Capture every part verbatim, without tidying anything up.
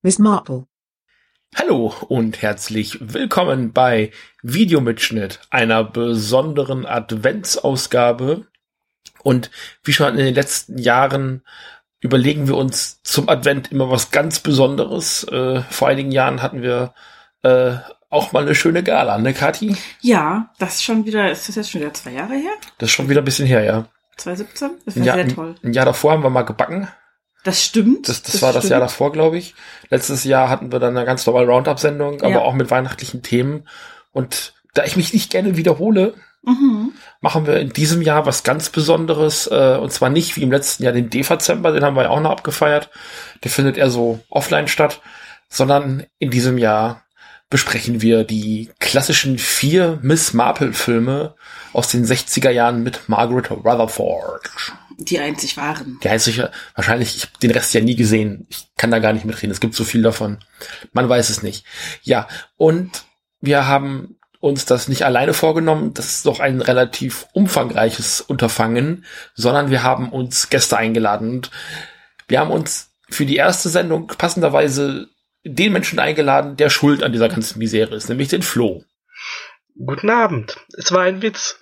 Miss Marple. Hallo und herzlich willkommen bei Videomitschnitt, einer besonderen Adventsausgabe. Und wie schon in den letzten Jahren überlegen wir uns zum Advent immer was ganz Besonderes. Äh, vor einigen Jahren hatten wir äh, auch mal eine schöne Gala, ne Kathi? Ja, das ist schon wieder, ist das jetzt schon wieder zwei Jahre her? Das ist schon wieder ein bisschen her, ja. zwanzig siebzehn? Das war Jahr, sehr toll. Ein Jahr davor haben wir mal gebacken. Das stimmt. Das, das, das war stimmt. das Jahr davor, glaube ich. Letztes Jahr hatten wir dann eine ganz normale Roundup-Sendung, aber ja. auch mit weihnachtlichen Themen. Und da ich mich nicht gerne wiederhole, mhm. machen wir in diesem Jahr was ganz Besonderes. Äh, und zwar nicht wie im letzten Jahr den Dezember, den haben wir ja auch noch abgefeiert. Der findet eher so offline statt. Sondern in diesem Jahr besprechen wir die klassischen vier Miss Marple-Filme aus den sechziger Jahren mit Margaret Rutherford. Die einzig waren. Die heißt sicher, wahrscheinlich, ich habe den Rest ja nie gesehen. Ich kann da gar nicht mitreden. Es gibt so viel davon. Man weiß es nicht. Ja, und wir haben uns das nicht alleine vorgenommen. Das ist doch ein relativ umfangreiches Unterfangen, sondern wir haben uns Gäste eingeladen. Und wir haben uns für die erste Sendung passenderweise den Menschen eingeladen, der schuld an dieser ganzen Misere ist, nämlich den Flo. Guten Abend. Es war ein Witz.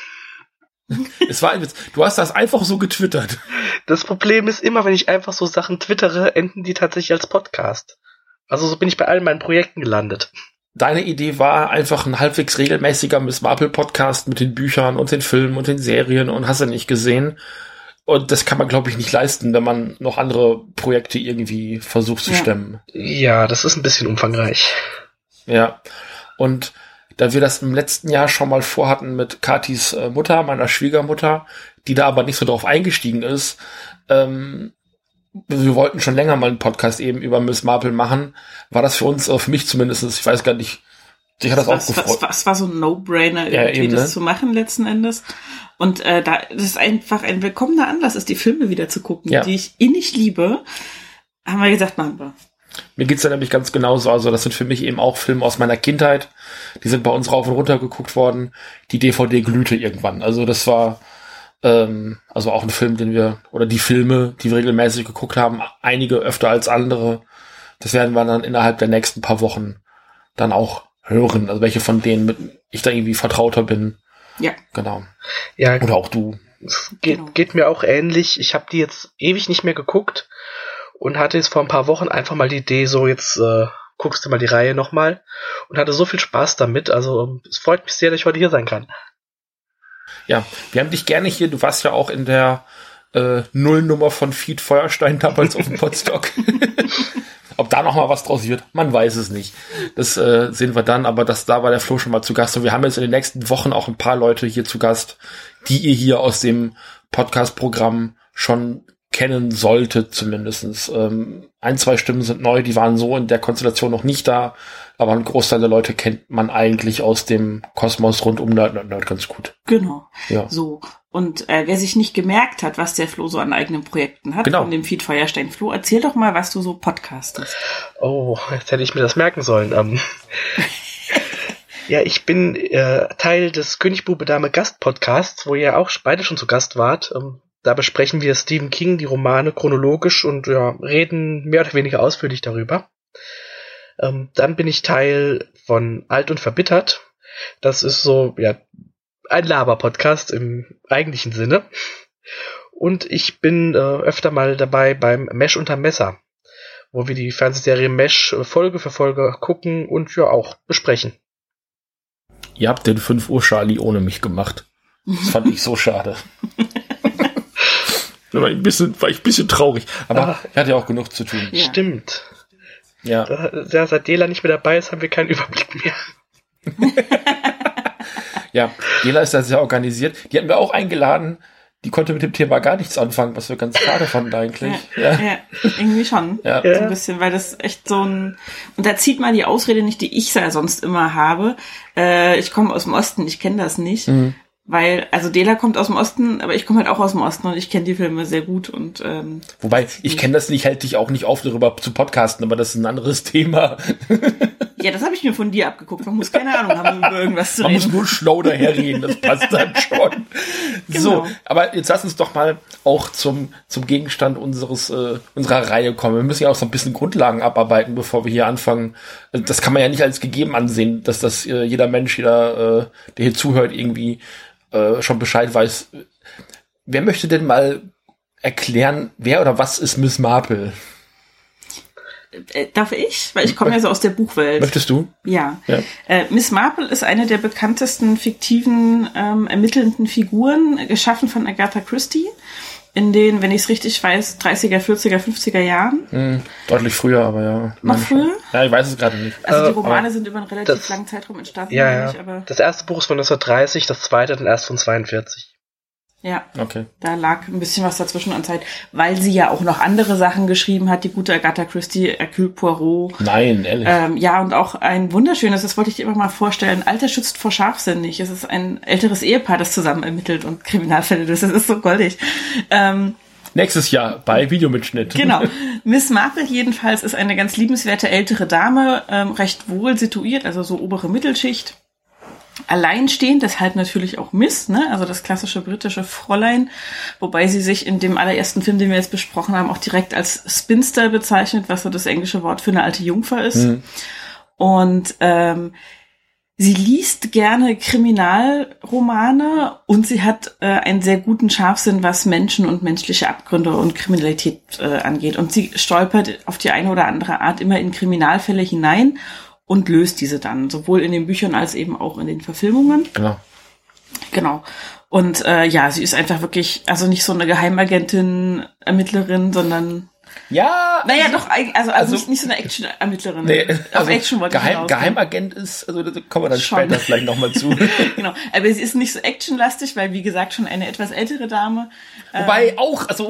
Es war ein Witz. Du hast das einfach so getwittert. Das Problem ist immer, wenn ich einfach so Sachen twittere, enden die tatsächlich als Podcast. Also so bin ich bei allen meinen Projekten gelandet. Deine Idee war einfach ein halbwegs regelmäßiger Miss Marple Podcast mit den Büchern und den Filmen und den Serien und hast du nicht gesehen. Und das kann man, glaube ich, nicht leisten, wenn man noch andere Projekte irgendwie versucht zu ja. stemmen. Ja, das ist ein bisschen umfangreich. Ja, und da wir das im letzten Jahr schon mal vorhatten mit Kathis äh, Mutter, meiner Schwiegermutter, die da aber nicht so drauf eingestiegen ist, ähm, wir wollten schon länger mal einen Podcast eben über Miss Marple machen, war das für uns, äh, für mich zumindest, ich weiß gar nicht, sich hat das, das auch war, gefreut. Es war, war so ein No-Brainer, ja, irgendwie eben, das ne? zu machen letzten Endes. Und äh, da das ist einfach ein willkommener Anlass, ist die Filme wieder zu gucken, ja. die ich innig liebe. Haben wir gesagt, machen wir. Mir geht's ja nämlich ganz genauso. Also das sind für mich eben auch Filme aus meiner Kindheit. Die sind bei uns rauf und runter geguckt worden. Die D V D glühte irgendwann. Also das war ähm, also auch ein Film, den wir, oder die Filme, die wir regelmäßig geguckt haben, einige öfter als andere. Das werden wir dann innerhalb der nächsten paar Wochen dann auch hören. Also welche von denen mit ich da irgendwie vertrauter bin. Ja. Genau. Ja. Oder auch du. Es geht, genau. geht mir auch ähnlich. Ich habe die jetzt ewig nicht mehr geguckt. Und hatte jetzt vor ein paar Wochen einfach mal die Idee, so jetzt äh, guckst du mal die Reihe nochmal. Und hatte so viel Spaß damit. Also es freut mich sehr, dass ich heute hier sein kann. Ja, wir haben dich gerne hier. Du warst ja auch in der äh, Nullnummer von Fied Feuerstein damals auf dem Podstock. Ob da noch mal was draus wird, man weiß es nicht. Das äh, sehen wir dann. Aber das, da war der Flo schon mal zu Gast. Und wir haben jetzt in den nächsten Wochen auch ein paar Leute hier zu Gast, die ihr hier aus dem Podcast-Programm schon kennen sollte zumindestens. Ähm, ein, zwei Stimmen sind neu, die waren so in der Konstellation noch nicht da, aber ein Großteil der Leute kennt man eigentlich aus dem Kosmos rund um Nerd, Nerd, Nerd ganz gut. Genau. Ja. So. Und äh, wer sich nicht gemerkt hat, was der Flo so an eigenen Projekten hat, genau. von dem Fied Feuerstein Flo, erzähl doch mal, was du so podcastest. Oh, jetzt hätte ich mir das merken sollen. Ähm, ja, ich bin äh, Teil des Königbube Dame Gast Podcasts, wo ihr auch beide schon zu Gast wart. Ähm, Da besprechen wir Stephen King, die Romane chronologisch und ja, reden mehr oder weniger ausführlich darüber. Ähm, dann bin ich Teil von Alt und Verbittert. Das ist so, ja, ein Laber-Podcast im eigentlichen Sinne. Und ich bin äh, öfter mal dabei beim Mesh unter Messer, wo wir die Fernsehserie Mesh Folge für Folge gucken und ja auch besprechen. Ihr habt den fünf Uhr Charlie ohne mich gemacht. Das fand ich so schade. Da war ich ein bisschen, war ich ein bisschen traurig. Aber Ach, er hat ja auch genug zu tun. Ja. Stimmt. Ja. Da, seit Dela nicht mehr dabei ist, haben wir keinen Überblick mehr. Ja, Dela ist da sehr organisiert. Die hatten wir auch eingeladen. Die konnte mit dem Thema gar nichts anfangen, was wir ganz schade fanden eigentlich. Ja, ja. ja irgendwie schon. Ja. So ein bisschen, weil das echt so ein... Und da zieht mal die Ausrede nicht, die ich ja sonst immer habe. Äh, ich komme aus dem Osten, ich kenne das nicht. Mhm. Weil, also Dela kommt aus dem Osten, aber ich komme halt auch aus dem Osten und ich kenne die Filme sehr gut. Und ähm, wobei, ich kenne das nicht, hält dich auch nicht auf, darüber zu podcasten, aber das ist ein anderes Thema. ja, das habe ich mir von dir abgeguckt. Man muss keine Ahnung haben, über irgendwas zu Man reden. muss nur schlau daherreden, das passt dann schon. Genau. So, aber jetzt lass uns doch mal auch zum, zum Gegenstand unseres, äh, unserer Reihe kommen. Wir müssen ja auch so ein bisschen Grundlagen abarbeiten, bevor wir hier anfangen. Das kann man ja nicht als gegeben ansehen, dass das äh, jeder Mensch, jeder, äh, der hier zuhört, irgendwie äh, schon Bescheid weiß. Wer möchte denn mal erklären, wer oder was ist Miss Marple? Äh, darf ich? Weil ich komme ja so aus der Buchwelt. Möchtest du? Ja. Ja. Äh, Miss Marple ist eine der bekanntesten fiktiven ähm, ermittelnden Figuren, geschaffen von Agatha Christie in den, wenn ich es richtig weiß, dreißiger, vierziger, fünfziger Jahren. Hm, deutlich früher, aber ja. Noch Meine früher? schon. Ja, ich weiß es gerade nicht. Also die Äh, Romane sind über einen relativ das- langen Zeitraum entstanden, Ja, meine ja. ich, aber Das erste Buch ist von neunzehnhundertdreißig, das zweite dann erst von zweiundvierzig. ja. Okay. Da lag ein bisschen was dazwischen an Zeit, weil sie ja auch noch andere Sachen geschrieben hat, die gute Agatha Christie, Hercule Poirot. Nein, ehrlich. Ähm, ja, und auch ein wunderschönes, das wollte ich dir immer mal vorstellen, Alter schützt vor Scharfsinn nicht. Es ist ein älteres Ehepaar, das zusammen ermittelt und Kriminalfälle löst. Das ist so goldig. Ähm, Nächstes Jahr bei Videomitschnitt. Genau. Miss Marple jedenfalls ist eine ganz liebenswerte ältere Dame, ähm, recht wohl situiert, also so obere Mittelschicht. Alleinstehend, deshalb natürlich auch Miss, ne? Also das klassische britische Fräulein, wobei sie sich in dem allerersten Film, den wir jetzt besprochen haben, auch direkt als Spinster bezeichnet, was so das englische Wort für eine alte Jungfer ist. Mhm. Und ähm, sie liest gerne Kriminalromane und sie hat äh, einen sehr guten Scharfsinn, was Menschen und menschliche Abgründe und Kriminalität äh, angeht. Und sie stolpert auf die eine oder andere Art immer in Kriminalfälle hinein und löst diese dann, sowohl in den Büchern als eben auch in den Verfilmungen. Genau. Genau. Und äh, ja, sie ist einfach wirklich, also nicht so eine Geheimagentin, Ermittlerin, sondern Ja. naja, doch, eig- also, also, also- nicht, nicht so eine Action-Ermittlerin. Nee, Auf also Action wollte ich Geheim, hinaus. Geheimagent ist, also da kommen wir dann Schon. später vielleicht nochmal zu. Genau. Aber sie ist nicht so actionlastig, weil, wie gesagt, schon eine etwas ältere Dame. Wobei auch, also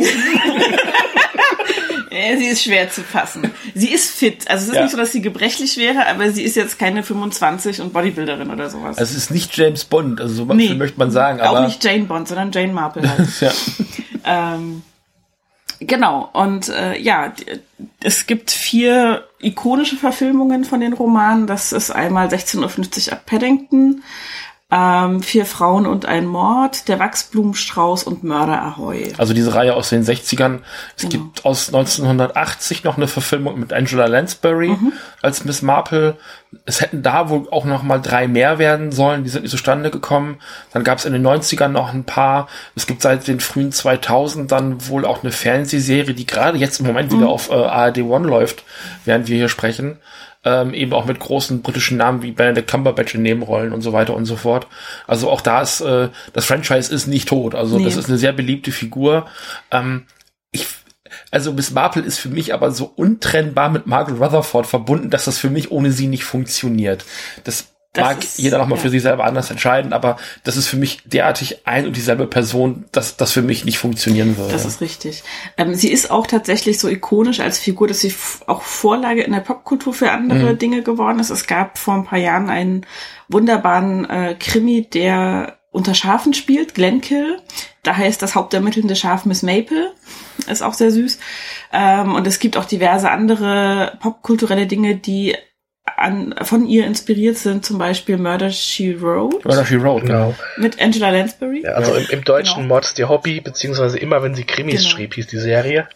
Äh, sie ist schwer zu fassen. Sie ist fit. Also es ist Ja. nicht so, dass sie gebrechlich wäre, aber sie ist jetzt keine fünfundzwanzig und Bodybuilderin oder sowas. also es ist nicht James Bond, also so Nee. viel möchte man sagen, Auch aber nicht Jane Bond, sondern Jane Marple halt. ja. ähm, genau. Und äh, ja, d- es gibt vier ikonische Verfilmungen von den Romanen. Das ist einmal sechzehn Uhr fünfzig ab Paddington, ähm, Vier Frauen und ein Mord, Der Wachsblumenstrauß und Mörder Ahoy. Also diese Reihe aus den sechzigern. Es Genau. gibt aus neunzehnhundertachtzig noch eine Verfilmung mit Angela Lansbury Mhm. als Miss Marple. Es hätten da wohl auch noch mal drei mehr werden sollen. Die sind nicht zustande gekommen. Dann gab es in den neunzigern noch ein paar. Es gibt seit den frühen zweitausend dann wohl auch eine Fernsehserie, die gerade jetzt im Moment Mhm. wieder auf äh, A R D One läuft, während wir hier sprechen. Ähm, eben auch mit großen britischen Namen wie Benedict Cumberbatch in Nebenrollen und so weiter und so fort. Also auch da ist, äh, das Franchise ist nicht tot. Also Nee. das ist eine sehr beliebte Figur. Ähm, ich, also Miss Marple ist für mich aber so untrennbar mit Margaret Rutherford verbunden, dass das für mich ohne sie nicht funktioniert. Das, Das mag ist- jeder nochmal ja. für sich selber anders entscheiden, aber das ist für mich derartig ein und dieselbe Person, dass das für mich nicht funktionieren würde. Das ist richtig. Ähm, sie ist auch tatsächlich so ikonisch als Figur, dass sie f- auch Vorlage in der Popkultur für andere Mhm. Dinge geworden ist. Es gab vor ein paar Jahren einen wunderbaren äh, Krimi, der unter Schafen spielt, Glenkill. Da heißt das hauptermittelnde Schaf Miss Maple. Ist auch sehr süß. Ähm, und es gibt auch diverse andere popkulturelle Dinge, die an, von ihr inspiriert sind, zum Beispiel Murder, She Wrote Murder, She Wrote, genau. mit Angela Lansbury. Ja, also im, im Deutschen Genau. Mords ihr Hobby, beziehungsweise immer wenn sie Krimis Genau. schrieb, hieß die Serie.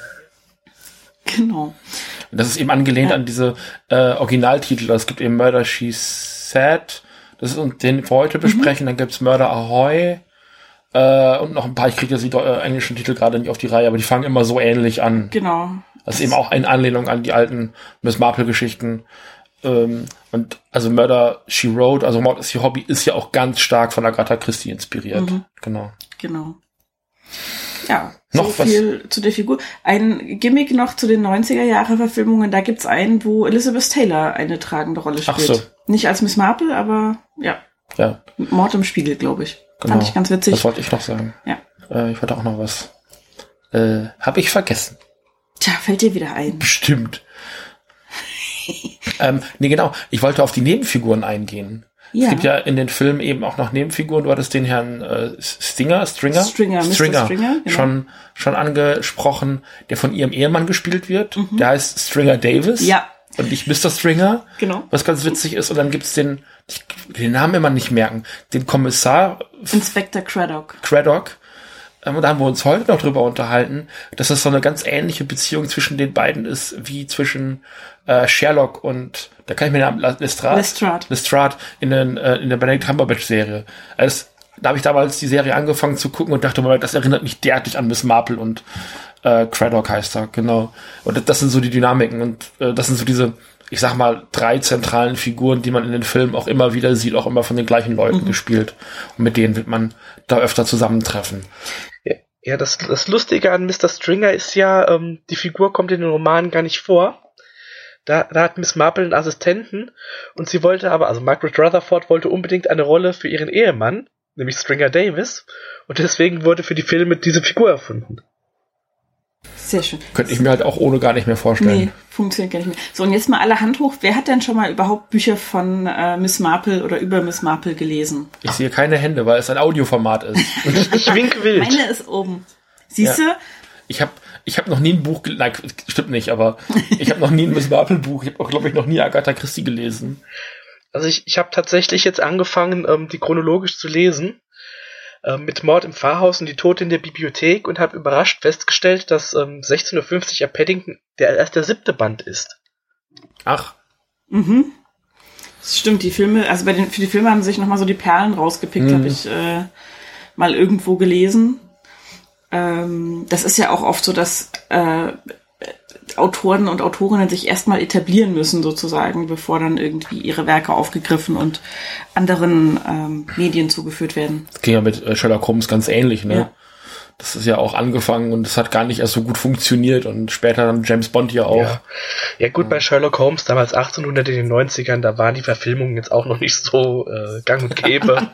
Genau. Und das ist eben angelehnt Ja. an diese äh, Originaltitel. Es gibt eben Murder, She Said, das ist und den wir heute besprechen. Dann gibt's Murder Ahoy äh, und noch ein paar. Ich kriege jetzt die äh, englischen Titel gerade nicht auf die Reihe, aber die fangen immer so ähnlich an. Genau. Das ist eben auch eine Anlehnung an die alten Miss Marple-Geschichten. Ähm, und also Murder, She Wrote, also Mord ist ihr Hobby, ist ja auch ganz stark von Agatha Christie inspiriert. Mhm. Genau. Genau. Ja, Noch so was? viel zu der Figur. Ein Gimmick noch zu den neunziger-Jahre-Verfilmungen. Da gibt's einen, wo Elizabeth Taylor eine tragende Rolle spielt. Ach so. Nicht als Miss Marple, aber ja, Ja, Mord im Spiegel, glaube ich. genau. Fand ich ganz witzig. Das wollte ich noch sagen. Ja. Äh, ich wollte auch noch was. Äh, hab ich vergessen. Tja, fällt dir wieder ein. Bestimmt. ähm, nee, genau. Ich wollte auf die Nebenfiguren eingehen. Ja. Es gibt ja in den Filmen eben auch noch Nebenfiguren. Du hattest den Herrn äh, Stinger, Stringer, Stringer, Mister Stringer, genau. schon schon angesprochen, der von ihrem Ehemann gespielt wird. Der heißt Stringer Davis. Ja, und nicht Mister Stringer. Genau. Was ganz witzig ist. Und dann gibt's den, ich, den Namen immer nicht merken, den Kommissar Inspector Craddock. Craddock. Und da haben wir uns heute noch drüber unterhalten, dass es so eine ganz ähnliche Beziehung zwischen den beiden ist, wie zwischen äh, Sherlock und, da kann ich mir den Namen, Lestrade. Lestrade. Lestrade in, den, äh, in der Benedict Cumberbatch-Serie. Also, da habe ich damals die Serie angefangen zu gucken und dachte mal, das erinnert mich derartig an Miss Marple und äh, Craddock heißt er, genau. Und das sind so die Dynamiken und äh, das sind so diese, ich sag mal, drei zentralen Figuren, die man in den Filmen auch immer wieder sieht, auch immer von den gleichen Leuten mhm. gespielt. Und mit denen wird man da öfter zusammentreffen. Ja, das, das Lustige an Mister Stringer ist ja, ähm, die Figur kommt in den Romanen gar nicht vor. Da, da hat Miss Marple einen Assistenten und sie wollte aber, also Margaret Rutherford wollte unbedingt eine Rolle für ihren Ehemann, nämlich Stringer Davis, und deswegen wurde für die Filme diese Figur erfunden. Sehr schön. Könnte ich mir halt auch ohne gar nicht mehr vorstellen. Nee, funktioniert gar nicht mehr. So, und jetzt mal alle Hand hoch. Wer hat denn schon mal überhaupt Bücher von äh, Miss Marple oder über Miss Marple gelesen? Ich sehe keine Hände, weil es ein Audioformat ist. Ich wink wild. Meine ist oben. Siehst du? Ja. Ich habe ich hab noch nie ein Buch gelesen. Nein, stimmt nicht, aber ich habe noch nie ein Miss Marple Buch. Ich habe auch, glaube ich, noch nie Agatha Christie gelesen. Also ich, ich habe tatsächlich jetzt angefangen, ähm, die chronologisch zu lesen. Mit Mord im Pfarrhaus und die Tote in der Bibliothek und habe überrascht festgestellt, dass ähm, sechzehn Uhr fünfzig A Paddington der erst der siebte Band ist. Ach. Mhm. Das stimmt, die Filme, also bei den, für die Filme haben sich nochmal so die Perlen rausgepickt, mhm. habe ich äh, mal irgendwo gelesen. Ähm, das ist ja auch oft so, dass äh, Autoren und Autorinnen sich erstmal etablieren müssen, sozusagen, bevor dann irgendwie ihre Werke aufgegriffen und anderen ähm, Medien zugeführt werden. Das ging ja mit Sherlock Holmes ganz ähnlich, ne? Ja. Das ist ja auch angefangen und es hat gar nicht erst so gut funktioniert und später dann James Bond ja auch. Ja, ja gut, bei Sherlock Holmes damals achtzehnhundert in den neunzigern, da waren die Verfilmungen jetzt auch noch nicht so äh, gang und gäbe.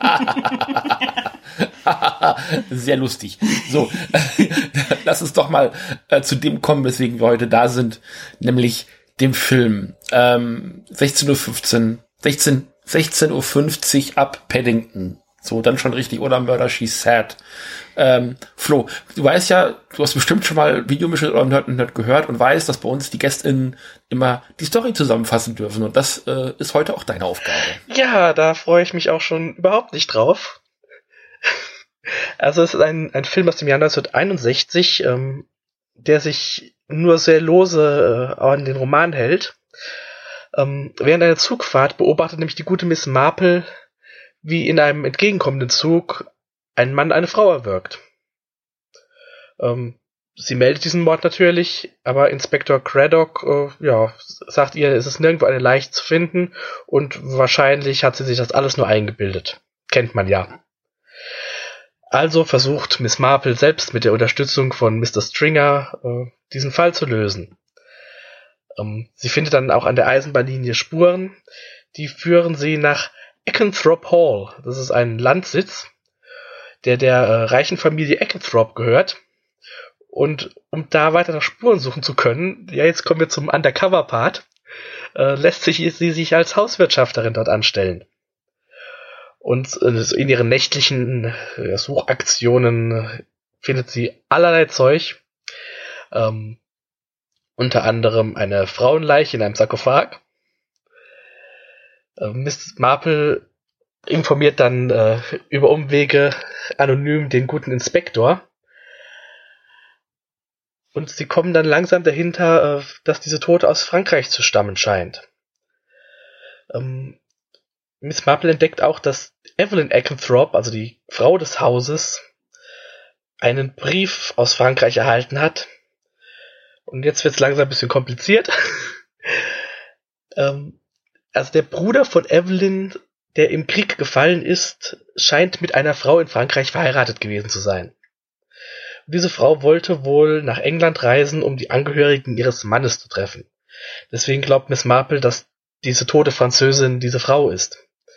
Sehr lustig. So, lass uns doch mal äh, zu dem kommen, weswegen wir heute da sind, nämlich dem Film. Ähm, sechzehn Uhr fünfzehn, sechzehn, sechzehn Uhr fünfzig ab Paddington. So, dann schon richtig, oder Murder, She Said. Ähm, Flo, du weißt ja, du hast bestimmt schon mal Videomischel oder Nerd und Nerd gehört und weißt, dass bei uns die GästInnen immer die Story zusammenfassen dürfen. Und das äh, ist heute auch deine Aufgabe. Ja, da freue ich mich auch schon überhaupt nicht drauf. Also es ist ein, ein Film aus dem Jahr neunzehnhunderteinundsechzig, ähm, der sich nur sehr lose äh, an den Roman hält. Ähm, während einer Zugfahrt beobachtet nämlich die gute Miss Marple, wie in einem entgegenkommenden Zug ein Mann eine Frau erwürgt. Ähm, sie meldet diesen Mord natürlich, aber Inspektor Craddock äh, ja, sagt ihr, es ist nirgendwo eine Leiche zu finden und wahrscheinlich hat sie sich das alles nur eingebildet. Kennt man ja. Also versucht Miss Marple selbst mit der Unterstützung von Mister Stringer äh, diesen Fall zu lösen. Ähm, sie findet dann auch an der Eisenbahnlinie Spuren, die führen sie nach Eckenthrop Hall. Das ist ein Landsitz, der der äh, reichen Familie Eckenthrop gehört. Und um da weiter nach Spuren suchen zu können, ja, jetzt kommen wir zum Undercover-Part, äh, lässt sich sie sich als Hauswirtschafterin dort anstellen. Und äh, in ihren nächtlichen äh, Suchaktionen findet sie allerlei Zeug. Ähm, unter anderem eine Frauenleiche in einem Sarkophag. Äh, Miss Marple informiert dann äh, über Umwege anonym den guten Inspektor. Und sie kommen dann langsam dahinter, äh, dass diese Tote aus Frankreich zu stammen scheint. Ähm, Miss Marple entdeckt auch, dass Evelyn Eckenthrop, also die Frau des Hauses, einen Brief aus Frankreich erhalten hat. Und jetzt wird es langsam ein bisschen kompliziert. ähm, also der Bruder von Evelyn, der im Krieg gefallen ist, scheint mit einer Frau in Frankreich verheiratet gewesen zu sein. Und diese Frau wollte wohl nach England reisen, um die Angehörigen ihres Mannes zu treffen. Deswegen glaubt Miss Marple, dass diese tote Französin diese Frau ist.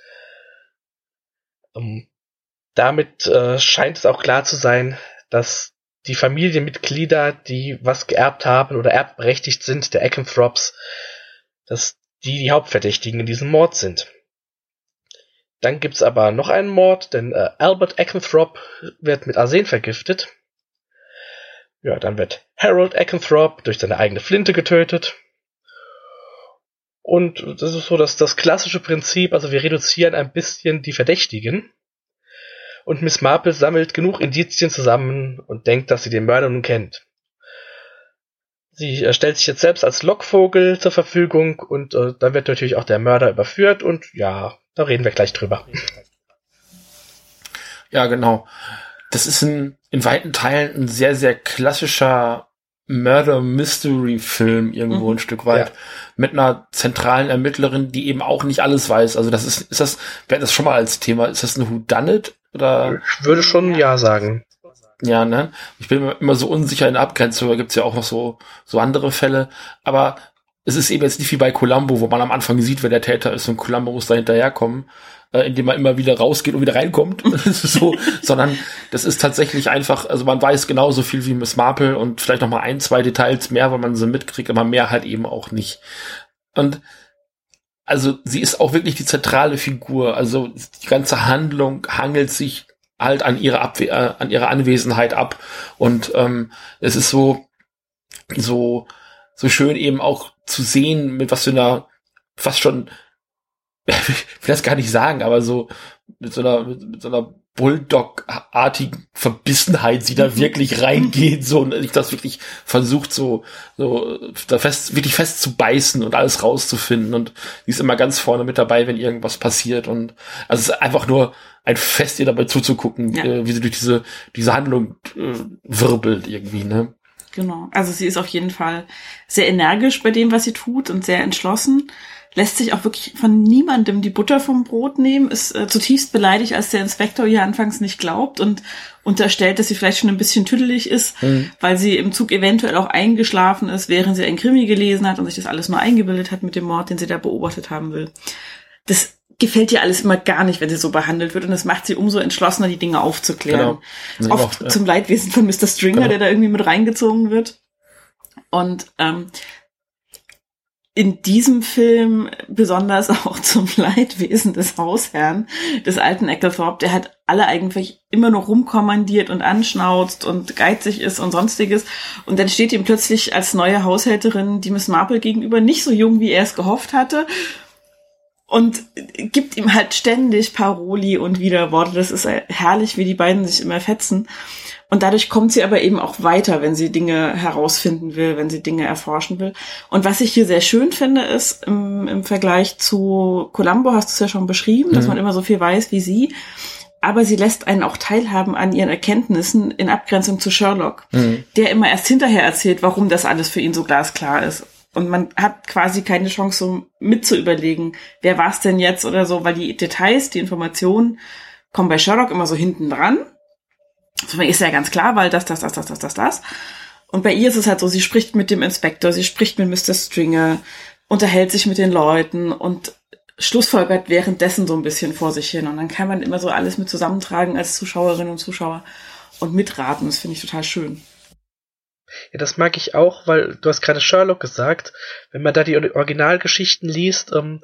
Um, damit äh, scheint es auch klar zu sein, dass die Familienmitglieder, die was geerbt haben oder erbberechtigt sind, der Eckenthrops, dass die die Hauptverdächtigen in diesem Mord sind. Dann gibt's aber noch einen Mord, denn äh, Albert Eckenthrop wird mit Arsen vergiftet. Ja, dann wird Harold Eckenthrop durch seine eigene Flinte getötet. Und das ist so das, das klassische Prinzip, also wir reduzieren ein bisschen die Verdächtigen. Und Miss Marple sammelt genug Indizien zusammen und denkt, dass sie den Mörder nun kennt. Sie äh, stellt sich jetzt selbst als Lockvogel zur Verfügung und äh, dann wird natürlich auch der Mörder überführt und ja, da reden wir gleich drüber. Ja, genau. Das ist ein, in weiten Teilen ein sehr, sehr klassischer Murder-Mystery-Film irgendwo mhm. ein Stück weit. Ja. Mit einer zentralen Ermittlerin, die eben auch nicht alles weiß. Also das ist, ist das, wäre das schon mal als Thema, ist das ein Whodunit? Oder? Ich würde schon ja sagen. Ja, ne? Ich bin immer so unsicher in der Abgrenzung, da gibt's ja auch noch so, so andere Fälle. Aber es ist eben jetzt nicht wie bei Columbo, wo man am Anfang sieht, wer der Täter ist und Columbo muss da hinterherkommen, äh, indem man immer wieder rausgeht und wieder reinkommt. so, sondern das ist tatsächlich einfach, also man weiß genauso viel wie Miss Marple und vielleicht noch mal ein, zwei Details mehr, weil man sie mitkriegt, aber mehr halt eben auch nicht. Und also sie ist auch wirklich die zentrale Figur. Also die ganze Handlung hangelt sich halt an ihrer Abwe- äh, an ihrer Anwesenheit ab. Und ähm, es ist so so so schön eben auch zu sehen, mit was für einer fast schon, ich will das gar nicht sagen, aber so mit so einer mit so einer Bulldog-artigen Verbissenheit sie da wirklich reingeht, so, und ich das wirklich versucht, so, so, da fest, wirklich fest zu beißen und alles rauszufinden, und sie ist immer ganz vorne mit dabei, wenn irgendwas passiert, und, also es ist einfach nur ein Fest, ihr dabei zuzugucken, ja. äh, wie sie durch diese, diese Handlung äh, wirbelt irgendwie, ne? Genau. Also sie ist auf jeden Fall sehr energisch bei dem, was sie tut, und sehr entschlossen. Lässt sich auch wirklich von niemandem die Butter vom Brot nehmen, ist äh, zutiefst beleidigt, als der Inspektor ihr anfangs nicht glaubt und unterstellt, dass sie vielleicht schon ein bisschen tüdelig ist, mhm. weil sie im Zug eventuell auch eingeschlafen ist, während sie ein Krimi gelesen hat und sich das alles nur eingebildet hat mit dem Mord, den sie da beobachtet haben will. Das gefällt ihr alles immer gar nicht, wenn sie so behandelt wird, und das macht sie umso entschlossener, die Dinge aufzuklären. Genau. Oft auch, ja. zum Leidwesen von Mister Stringer, genau. der da irgendwie mit reingezogen wird. Und ähm, in diesem Film besonders auch zum Leidwesen des Hausherrn, des alten Ecclethorpe, der halt alle eigentlich immer nur rumkommandiert und anschnauzt und geizig ist und sonstiges. Und dann steht ihm plötzlich als neue Haushälterin die Miss Marple gegenüber, nicht so jung, wie er es gehofft hatte, und gibt ihm halt ständig Paroli und Widerworte. Das ist herrlich, wie die beiden sich immer fetzen. Und dadurch kommt sie aber eben auch weiter, wenn sie Dinge herausfinden will, wenn sie Dinge erforschen will. Und was ich hier sehr schön finde, ist im, im Vergleich zu Columbo, hast du es ja schon beschrieben, mhm. dass man immer so viel weiß wie sie, aber sie lässt einen auch teilhaben an ihren Erkenntnissen in Abgrenzung zu Sherlock, mhm. der immer erst hinterher erzählt, warum das alles für ihn so glasklar ist. Und man hat quasi keine Chance, so mitzuüberlegen, wer war es denn jetzt oder so, weil die Details, die Informationen kommen bei Sherlock immer so hinten dran. Also ist ja ganz klar, weil das, das, das, das, das, das, das. Und bei ihr ist es halt so, sie spricht mit dem Inspektor, sie spricht mit Mister Stringer, unterhält sich mit den Leuten und schlussfolgert währenddessen so ein bisschen vor sich hin. Und dann kann man immer so alles mit zusammentragen als Zuschauerinnen und Zuschauer und mitraten. Das finde ich total schön. Ja, das mag ich auch, weil du hast gerade Sherlock gesagt, wenn man da die Originalgeschichten liest, ähm,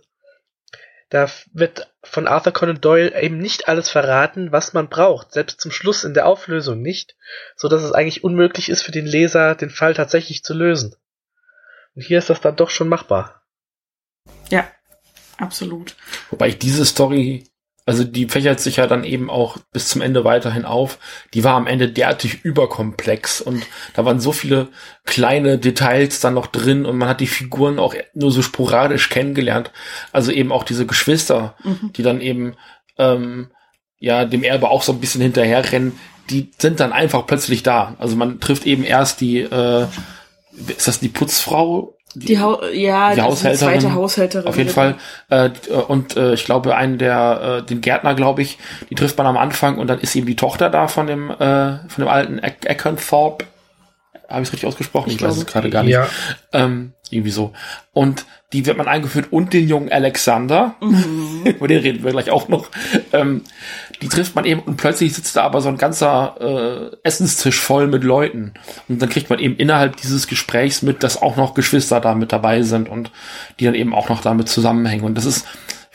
da wird von Arthur Conan Doyle eben nicht alles verraten, was man braucht, selbst zum Schluss in der Auflösung nicht, so dass es eigentlich unmöglich ist für den Leser, den Fall tatsächlich zu lösen. Und hier ist das dann doch schon machbar. Ja, absolut. Wobei ich diese Story, also die fächert sich ja dann eben auch bis zum Ende weiterhin auf. Die war am Ende derartig überkomplex und da waren so viele kleine Details dann noch drin und man hat die Figuren auch nur so sporadisch kennengelernt. Also eben auch diese Geschwister, mhm. die dann eben ähm, ja dem Erbe auch so ein bisschen hinterherrennen, die sind dann einfach plötzlich da. Also man trifft eben erst die, äh, ist das die Putzfrau? Die, die, ha- ja, die Haushälterin, die zweite Haushälterin. Auf jeden Fall. Äh, und äh, ich glaube, einen der, äh, den Gärtner, glaube ich, die trifft man am Anfang und dann ist eben die Tochter da von dem, äh, von dem alten Eckernthorpe. Habe ich es richtig ausgesprochen? Ich, ich weiß es gerade gar nicht. Ja. Ähm, irgendwie so. Und die wird man eingeführt und den jungen Alexander. Mhm. Über den reden wir gleich auch noch. Ähm, die trifft man eben und plötzlich sitzt da aber so ein ganzer äh, Essenstisch voll mit Leuten. Und dann kriegt man eben innerhalb dieses Gesprächs mit, dass auch noch Geschwister da mit dabei sind und die dann eben auch noch damit zusammenhängen. Und das ist,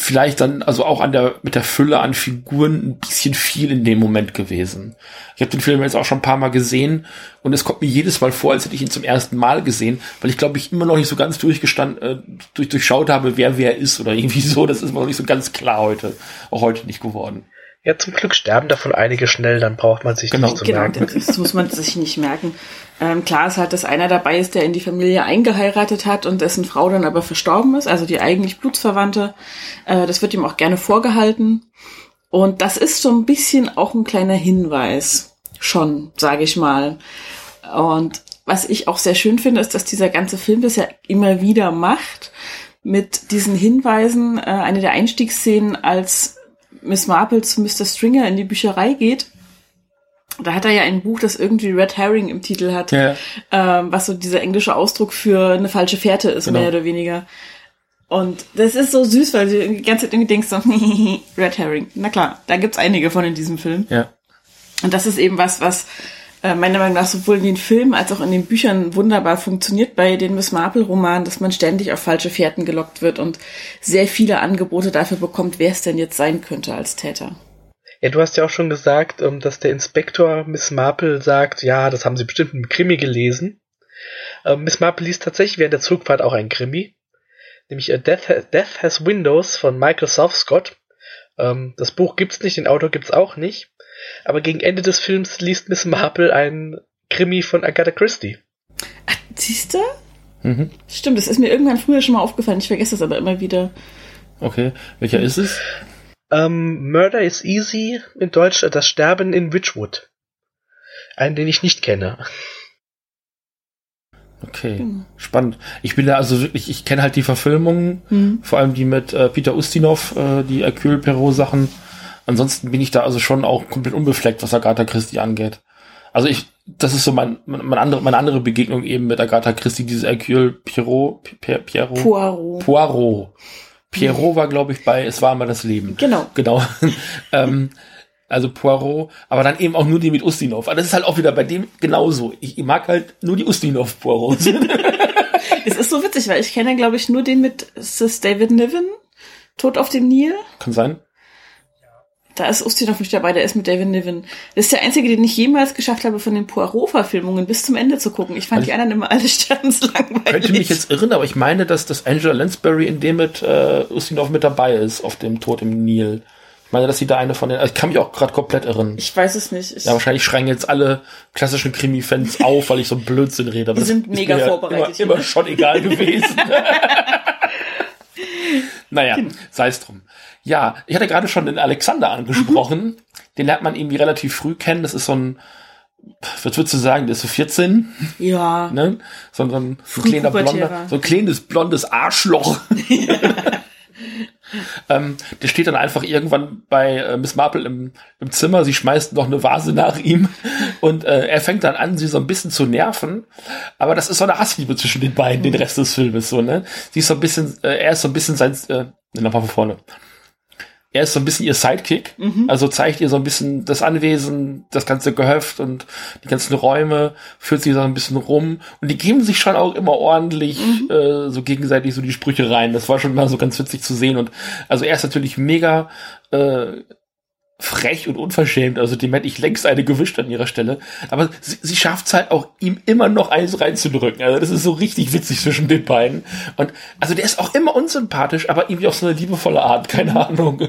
vielleicht dann, also auch an der, mit der Fülle an Figuren ein bisschen viel in dem Moment gewesen. Ich habe den Film jetzt auch schon ein paar Mal gesehen und es kommt mir jedes Mal vor, als hätte ich ihn zum ersten Mal gesehen, weil ich glaube, ich immer noch nicht so ganz durchgestanden, äh, durch, durchschaut habe, wer wer ist oder irgendwie so. Das ist mir noch nicht so ganz klar heute, auch heute nicht geworden. Ja, zum Glück sterben davon einige schnell, dann braucht man sich genau, nicht zu genau, merken. Das muss man sich nicht merken. Ähm, klar ist halt, dass einer dabei ist, der in die Familie eingeheiratet hat und dessen Frau dann aber verstorben ist, also die eigentlich Blutsverwandte. Äh, das wird ihm auch gerne vorgehalten. Und das ist so ein bisschen auch ein kleiner Hinweis. Schon, sage ich mal. Und was ich auch sehr schön finde, ist, dass dieser ganze Film das ja immer wieder macht mit diesen Hinweisen. Äh, eine der Einstiegsszenen, als Miss Marple zu Mister Stringer in die Bücherei geht. Da hat er ja ein Buch, das irgendwie Red Herring im Titel hat, ja. ähm, was so dieser englische Ausdruck für eine falsche Fährte ist, genau. Mehr oder weniger. Und das ist so süß, weil du die ganze Zeit irgendwie denkst so, Red Herring. Na klar, da gibt's einige von in diesem Film. Ja. Und das ist eben was, was äh, meiner Meinung nach sowohl in den Filmen als auch in den Büchern wunderbar funktioniert bei den Miss Marple-Romanen, dass man ständig auf falsche Fährten gelockt wird und sehr viele Angebote dafür bekommt, wer es denn jetzt sein könnte als Täter. Ja, du hast ja auch schon gesagt, dass der Inspektor Miss Marple sagt, ja, das haben sie bestimmt im Krimi gelesen. Ähm, Miss Marple liest tatsächlich während der Zugfahrt auch ein Krimi, nämlich Death, Death Has Windows von Michael Southcott. Ähm, das Buch gibt's nicht, den Autor gibt's auch nicht. Aber gegen Ende des Films liest Miss Marple ein Krimi von Agatha Christie. Ach, siehst du? Mhm. Stimmt, das ist mir irgendwann früher schon mal aufgefallen. Ich vergesse das aber immer wieder. Okay, welcher ist es? Um, Murder is Easy, in Deutsch Das Sterben in Witchwood. Einen, den ich nicht kenne. Okay, hm. Spannend. Ich bin da also wirklich, ich kenne halt die Verfilmungen, hm. vor allem die mit äh, Peter Ustinov, äh, die Hercule Poirot-Sachen. Ansonsten bin ich da also schon auch komplett unbefleckt, was Agatha Christie angeht. Also ich, das ist so mein, mein andere, meine andere Begegnung eben mit Agatha Christie, dieses Hercule Poirot, Poirot, Poirot. Poirot. Pierrot war, glaube ich, bei Es war einmal das Leben. Genau. Genau. ähm, also Poirot, aber dann eben auch nur die mit Ustinov. Aber das ist halt auch wieder bei dem genauso. Ich, ich mag halt nur die Ustinov-Poirots. Es ist so witzig, weil ich kenne, glaube ich, nur den mit, ist das David Niven? Tod auf dem Nil? Kann sein. Da ist Ustinov nicht dabei, der ist mit David Niven. Das ist der einzige, den ich jemals geschafft habe, von den Poirot-Verfilmungen bis zum Ende zu gucken. Ich fand also die anderen immer alle sterbenslangweilig. Könnte mich jetzt irren, aber ich meine, dass das Angela Lansbury in dem mit äh, Ustinov mit dabei ist, auf dem Tod im Nil. Ich meine, dass sie da eine von den... Also ich kann mich auch gerade komplett irren. Ich weiß es nicht. Ich ja, wahrscheinlich schreien jetzt alle klassischen Krimi-Fans auf, weil ich so Blödsinn rede. Aber wir sind das mega ist mir vorbereitet. Ja immer, immer schon egal gewesen. Naja, sei es drum. Ja, ich hatte gerade schon den Alexander angesprochen. Mhm. Den lernt man irgendwie relativ früh kennen. Das ist so ein, was würdest du sagen, der ist so vierzehn? Ja. Ne? So, so ein, so ein kleiner blonder, so ein kleines blondes Arschloch. Ja. ähm, der steht dann einfach irgendwann bei äh, Miss Marple im, im Zimmer. Sie schmeißt noch eine Vase nach ihm und äh, er fängt dann an, sie so ein bisschen zu nerven. Aber das ist so eine Hassliebe zwischen den beiden, mhm. den Rest des Filmes so, ne? Sie ist so ein bisschen, äh, er ist so ein bisschen sein, äh, nochmal von vorne. Er ist so ein bisschen ihr Sidekick, mhm. also zeigt ihr so ein bisschen das Anwesen, das ganze Gehöft und die ganzen Räume, führt sie so ein bisschen rum und die geben sich schon auch immer ordentlich mhm. äh, so gegenseitig so die Sprüche rein. Das war schon mal so ganz witzig zu sehen und also er ist natürlich mega äh, frech und unverschämt, also dem hätte ich längst eine gewischt an ihrer Stelle, aber sie, sie schafft es halt auch, ihm immer noch eins reinzudrücken, also das ist so richtig witzig zwischen den beiden und also der ist auch immer unsympathisch, aber irgendwie auf so eine liebevolle Art, keine Ahnung.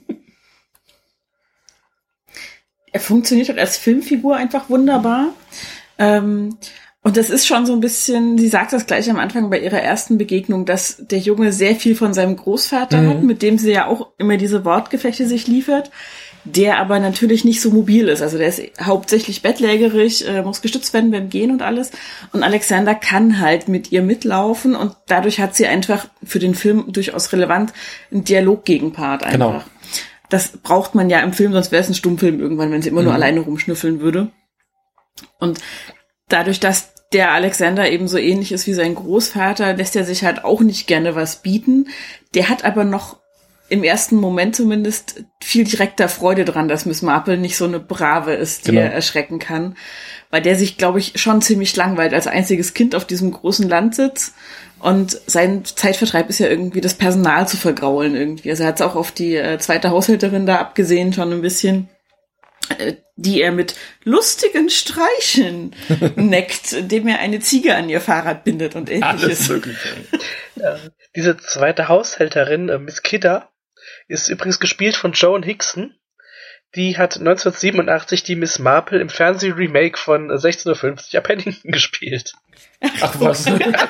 Er funktioniert halt als Filmfigur einfach wunderbar, ähm, und das ist schon so ein bisschen, sie sagt das gleich am Anfang bei ihrer ersten Begegnung, dass der Junge sehr viel von seinem Großvater mhm. hat, mit dem sie ja auch immer diese Wortgefechte sich liefert, der aber natürlich nicht so mobil ist. Also der ist hauptsächlich bettlägerig, äh, muss gestützt werden beim Gehen und alles. Und Alexander kann halt mit ihr mitlaufen und dadurch hat sie einfach für den Film durchaus relevant einen Dialoggegenpart einfach. Genau. Das braucht man ja im Film, sonst wäre es ein Stummfilm irgendwann, wenn sie immer mhm. nur alleine rumschnüffeln würde. Und dadurch, dass der Alexander eben so ähnlich ist wie sein Großvater, lässt er sich halt auch nicht gerne was bieten. Der hat aber noch im ersten Moment zumindest viel direkter Freude dran, dass Miss Marple nicht so eine Brave ist, die genau. er erschrecken kann. Weil der sich, glaube ich, schon ziemlich langweilt als einziges Kind auf diesem großen Landsitz Und sein Zeitvertreib ist ja irgendwie das Personal zu vergraulen irgendwie. Also er hat es auch auf die äh, zweite Haushälterin da abgesehen, schon ein bisschen, äh, die er mit lustigen Streichen neckt, indem er eine Ziege an ihr Fahrrad bindet und ähnliches. Alles Mögliche. äh, diese zweite Haushälterin, äh, Miss Kidder, ist übrigens gespielt von Joan Hickson. Die hat neunzehnhundertsiebenundachtzig die Miss Marple im Fernseh-Remake von äh, sechzehn Uhr fünfzig ab Paddington gespielt. Ach was.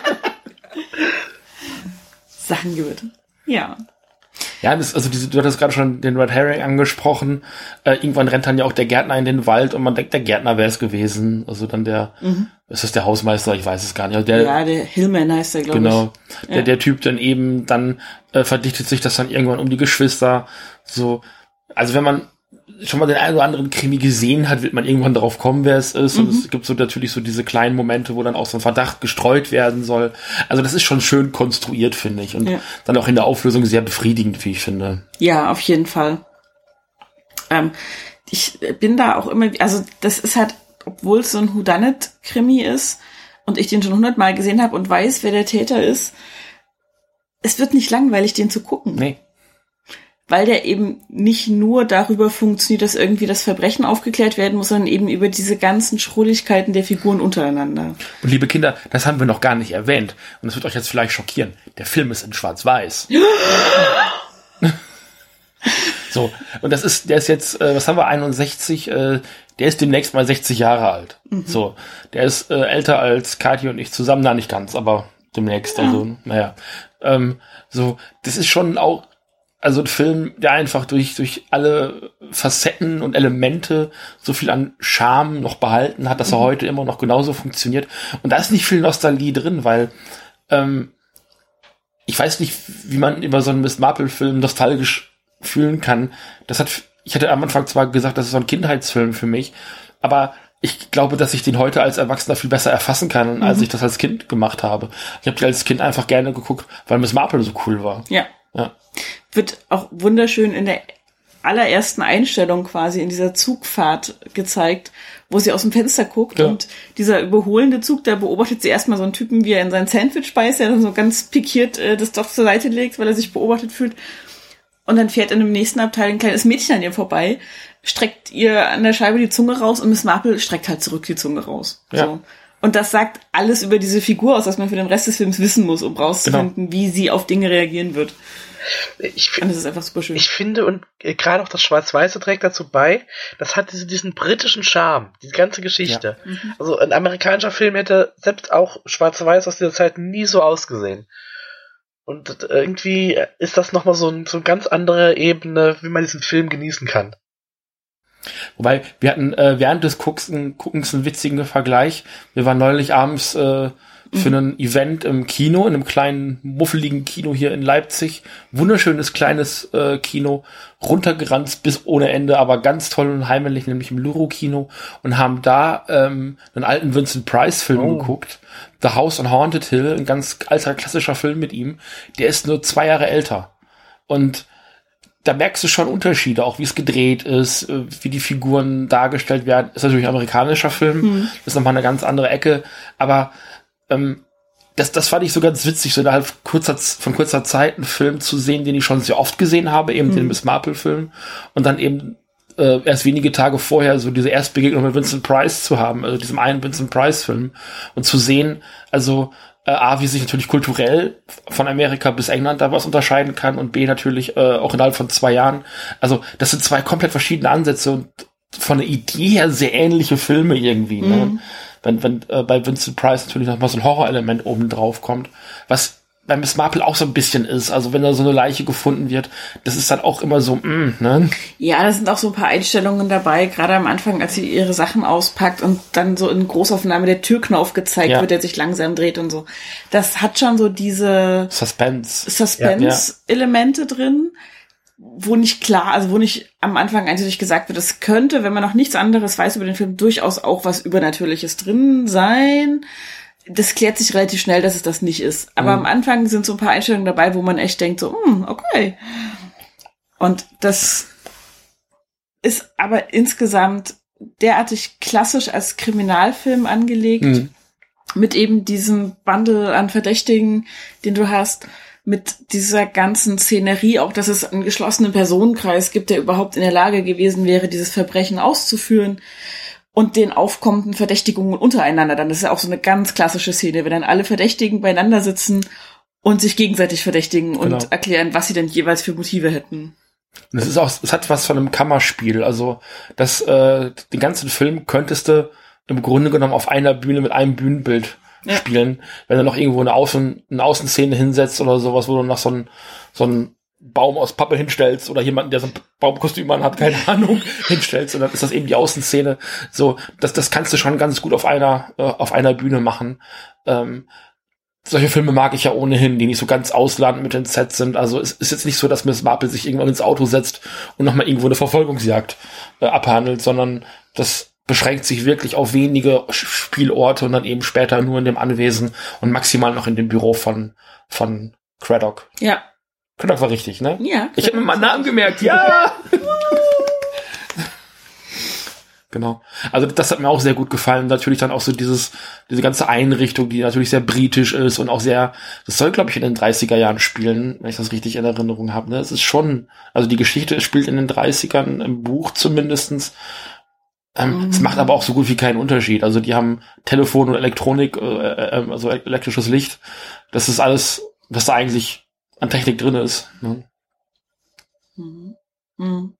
Sachen gewürzt. Ja. Ja, das, also diese, du hattest gerade schon den Red Herring angesprochen. Äh, irgendwann rennt dann ja auch der Gärtner in den Wald und man denkt, der Gärtner wäre es gewesen. Also dann der, mhm. ist das der Hausmeister? Ich weiß es gar nicht. Also der, ja, der Hillman heißt der, glaube genau, ich. Genau. Ja. Der, der Typ dann eben, dann äh, verdichtet sich das dann irgendwann um die Geschwister. So, also wenn man schon mal den einen oder anderen Krimi gesehen hat, wird man irgendwann darauf kommen, wer es ist. Mhm. Und es gibt so natürlich so diese kleinen Momente, wo dann auch so ein Verdacht gestreut werden soll. Also das ist schon schön konstruiert, finde ich. Und ja. dann auch in der Auflösung sehr befriedigend, wie ich finde. Ja, auf jeden Fall. Ähm, ich bin da auch immer, also das ist halt, obwohl es so ein Whodunit-Krimi ist und ich den schon hundertmal gesehen habe und weiß, wer der Täter ist, es wird nicht langweilig, den zu gucken. Nee. Weil der eben nicht nur darüber funktioniert, dass irgendwie das Verbrechen aufgeklärt werden muss, sondern eben über diese ganzen Schrulligkeiten der Figuren untereinander. Und liebe Kinder, das haben wir noch gar nicht erwähnt. Und das wird euch jetzt vielleicht schockieren. Der Film ist in Schwarz-Weiß. So, und das ist, der ist jetzt, äh, was haben wir, einundsechzig, äh, der ist demnächst mal sechzig Jahre alt. Mhm. So, der ist äh, älter als Kathi und ich zusammen, na nicht ganz, aber demnächst, also, ja. naja. Ähm, so, das ist schon auch, also ein Film, der einfach durch durch alle Facetten und Elemente so viel an Charme noch behalten hat, dass er mhm. heute immer noch genauso funktioniert. Und da ist nicht viel Nostalgie drin, weil ähm, ich weiß nicht, wie man über so einen Miss Marple-Film nostalgisch fühlen kann. Das hat, ich hatte am Anfang zwar gesagt, das ist so ein Kindheitsfilm für mich, aber ich glaube, dass ich den heute als Erwachsener viel besser erfassen kann, als mhm. ich das als Kind gemacht habe. Ich habe die als Kind einfach gerne geguckt, weil Miss Marple so cool war. Ja. Ja. Wird auch wunderschön in der allerersten Einstellung quasi in dieser Zugfahrt gezeigt, wo sie aus dem Fenster guckt ja. und dieser überholende Zug, da beobachtet sie erstmal so einen Typen, wie er in sein Sandwich beißt, der dann so ganz pikiert äh, das doch zur Seite legt, weil er sich beobachtet fühlt. Und dann fährt in dem nächsten Abteil ein kleines Mädchen an ihr vorbei, streckt ihr an der Scheibe die Zunge raus und Miss Marple streckt halt zurück die Zunge raus. Ja. So. Und das sagt alles über diese Figur aus, was man für den Rest des Films wissen muss, um rauszufinden, genau. wie sie auf Dinge reagieren wird. Ich, und das ist einfach super schön. Ich finde, und äh, gerade auch das Schwarz-Weiße trägt dazu bei, das hat diese, diesen britischen Charme, diese ganze Geschichte. Ja. Mhm. Also ein amerikanischer Film hätte selbst auch Schwarz-Weiß aus dieser Zeit nie so ausgesehen. Und äh, irgendwie ist das nochmal so, ein, so eine ganz andere Ebene, wie man diesen Film genießen kann. Wobei, wir hatten äh, während des Guckens, Guckens einen witzigen Vergleich. Wir waren neulich abends äh, für mhm. ein Event im Kino, in einem kleinen, muffeligen Kino hier in Leipzig. Wunderschönes, kleines äh, Kino, runtergeranzt bis ohne Ende, aber ganz toll und heimelig, nämlich im Luro-Kino. Und haben da ähm, einen alten Vincent Price-Film oh. geguckt. The House on Haunted Hill, ein ganz alter, klassischer Film mit ihm. Der ist nur zwei Jahre älter. Und da merkst du schon Unterschiede, auch wie es gedreht ist, wie die Figuren dargestellt werden. Ist natürlich ein amerikanischer Film, hm. ist nochmal eine ganz andere Ecke, aber ähm, das, das fand ich so ganz witzig, so innerhalb kurzer, von kurzer Zeit einen Film zu sehen, den ich schon sehr oft gesehen habe, eben hm. den Miss Marple-Film, und dann eben äh, erst wenige Tage vorher so diese Erstbegegnung mit Vincent Price zu haben, also diesem einen Vincent Price-Film, und zu sehen, also Äh, A, wie sich natürlich kulturell von Amerika bis England da was unterscheiden kann, und B, natürlich äh, auch innerhalb von zwei Jahren. Also das sind zwei komplett verschiedene Ansätze und von der Idee her sehr ähnliche Filme irgendwie. Mhm. Ne? Wenn, wenn äh, bei Vincent Price natürlich noch mal so ein Horrorelement oben drauf kommt, was bei Miss Marple auch so ein bisschen ist. Also wenn da so eine Leiche gefunden wird, das ist dann auch immer so, mm, ne? Ja, da sind auch so ein paar Einstellungen dabei, gerade am Anfang, als sie ihre Sachen auspackt und dann so in Großaufnahme der Türknauf gezeigt ja. wird, der sich langsam dreht und so. Das hat schon so diese Suspense. Suspense-Elemente ja. drin, wo nicht klar, also wo nicht am Anfang eindeutig gesagt wird, es könnte, wenn man noch nichts anderes weiß über den Film, durchaus auch was Übernatürliches drin sein. Das klärt sich relativ schnell, dass es das nicht ist. Aber mhm. am Anfang sind so ein paar Einstellungen dabei, wo man echt denkt so, hm, okay. Und das ist aber insgesamt derartig klassisch als Kriminalfilm angelegt, mhm. mit eben diesem Bundle an Verdächtigen, den du hast, mit dieser ganzen Szenerie, auch dass es einen geschlossenen Personenkreis gibt, der überhaupt in der Lage gewesen wäre, dieses Verbrechen auszuführen, und den aufkommenden Verdächtigungen untereinander. Dann ist ja auch so eine ganz klassische Szene, wenn dann alle Verdächtigen beieinander sitzen und sich gegenseitig verdächtigen und genau. erklären, was sie denn jeweils für Motive hätten. Und es ist auch, es hat was von einem Kammerspiel. Also das, äh, den ganzen Film könntest du im Grunde genommen auf einer Bühne mit einem Bühnenbild ja. spielen, wenn du noch irgendwo eine Außen, eine Außenszene hinsetzt oder sowas, wo du noch so ein, so ein Baum aus Pappe hinstellst oder jemanden, der so ein Baumkostüm an hat, keine Ahnung, hinstellst, und dann ist das eben die Außenszene. So, das, das kannst du schon ganz gut auf einer, äh, auf einer Bühne machen. Ähm, solche Filme mag ich ja ohnehin, die nicht so ganz ausladend mit den Sets sind. Also es ist jetzt nicht so, dass Miss Marple sich irgendwann ins Auto setzt und nochmal irgendwo eine Verfolgungsjagd äh, abhandelt, sondern das beschränkt sich wirklich auf wenige Spielorte und dann eben später nur in dem Anwesen und maximal noch in dem Büro von, von Craddock. Ja. Craddock war richtig, ne? Ja. Ich habe mir meinen Namen gemerkt, ja! Genau. Also das hat mir auch sehr gut gefallen. Natürlich dann auch so dieses, diese ganze Einrichtung, die natürlich sehr britisch ist und auch sehr, das soll, glaube ich, in den dreißiger Jahren spielen, wenn ich das richtig in Erinnerung habe. Ne? Es ist schon, also die Geschichte spielt in den dreißigern, im Buch zumindestens. Ähm, mhm. Es macht aber auch so gut wie keinen Unterschied. Also die haben Telefon und Elektronik, äh, äh, also elektrisches Licht. Das ist alles, was da eigentlich an Technik drin ist. Ne? Mhm. Mhm.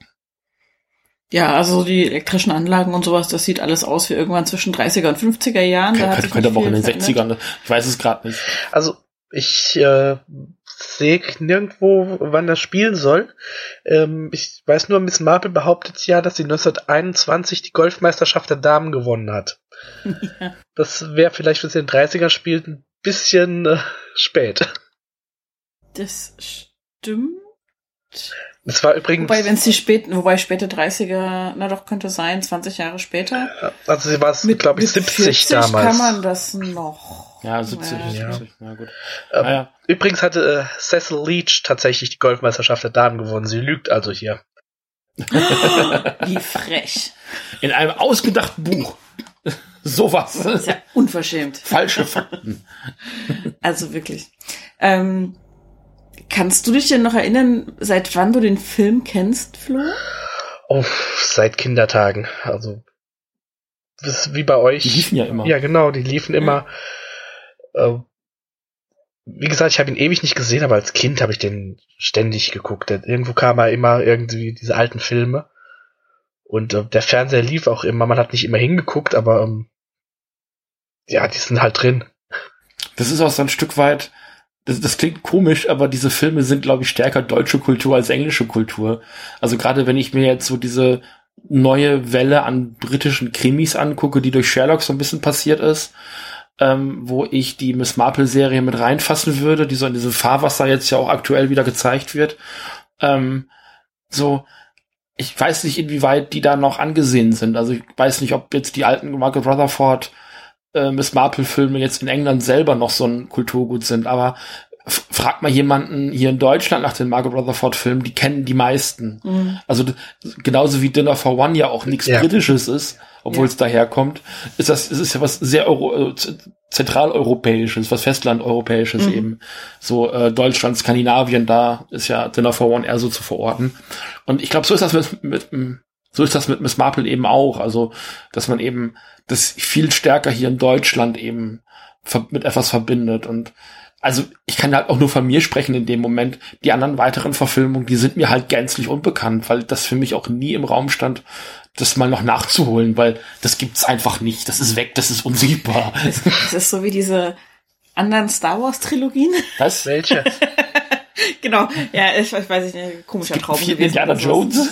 Ja, also die elektrischen Anlagen und sowas, das sieht alles aus wie irgendwann zwischen dreißiger und fünfziger Jahren. Okay, da könnte, könnte aber auch in den sechzigern. Ich weiß es gerade nicht. Also ich äh, sehe nirgendwo, wann das spielen soll. Ähm, ich weiß nur, Miss Marple behauptet ja, dass sie neunzehnhunderteinundzwanzig die Golfmeisterschaft der Damen gewonnen hat. Ja. Das wäre vielleicht, wenn sie in den dreißigern spielt, ein bisschen äh, spät. Das stimmt. Das war übrigens. Wobei, wenn es die späten, wobei späte dreißiger, na doch, könnte sein, zwanzig Jahre später. Also sie war es, glaube ich, siebzig damals. kann man das noch. Ja, siebzig, ja. siebzig, na gut. Ähm, ah, ja. Übrigens hatte äh, Cecil Leach tatsächlich die Golfmeisterschaft der Damen gewonnen. Sie lügt also hier. Wie frech. In einem ausgedachten Buch. Sowas. Das ist ja unverschämt. Falsche Fakten. Also wirklich. Ähm, Kannst du dich denn noch erinnern, seit wann du den Film kennst, Flo? Oh, seit Kindertagen. Also, das ist wie bei euch. Die liefen ja immer. Ja, genau, die liefen ja. immer. Äh, wie gesagt, ich habe ihn ewig nicht gesehen, aber als Kind habe ich den ständig geguckt. Irgendwo kam er immer irgendwie diese alten Filme. Und äh, der Fernseher lief auch immer. Man hat nicht immer hingeguckt, aber ähm, ja, die sind halt drin. Das ist auch so ein Stück weit. Das, das klingt komisch, aber diese Filme sind, glaube ich, stärker deutsche Kultur als englische Kultur. Also gerade wenn ich mir jetzt so diese neue Welle an britischen Krimis angucke, die durch Sherlock so ein bisschen passiert ist, ähm, wo ich die Miss Marple-Serie mit reinfassen würde, die so in diesem Fahrwasser jetzt ja auch aktuell wieder gezeigt wird. Ähm, so, ich weiß nicht, inwieweit die da noch angesehen sind. Also ich weiß nicht, ob jetzt die alten Margaret Rutherford äh, Miss Marple-Filme jetzt in England selber noch so ein Kulturgut sind, aber f- frag mal jemanden hier in Deutschland nach den Margaret Rutherford-Filmen, die kennen die meisten. Mhm. Also d- genauso wie Dinner for One ja auch nichts ja. Britisches ist, obwohl es ja. daherkommt, ist das, es ist ja was sehr Euro- äh, zentraleuropäisches, was Festlandeuropäisches mhm. eben. So äh, Deutschland, Skandinavien, da ist ja Dinner for One eher so zu verorten. Und ich glaube, so ist das mit, mit, mit so ist das mit Miss Marple eben auch. Also, dass man eben das viel stärker hier in Deutschland eben ver- mit etwas verbindet. Und also ich kann halt auch nur von mir sprechen in dem Moment. Die anderen weiteren Verfilmungen, die sind mir halt gänzlich unbekannt, weil das für mich auch nie im Raum stand, das mal noch nachzuholen, weil das gibt's einfach nicht. Das ist weg, das ist unsichtbar. Das, das ist so wie diese anderen Star Wars Trilogien. Was? Welche? Genau, ja, ich, ich weiß nicht, komischer Traum. Vier Indiana Jones.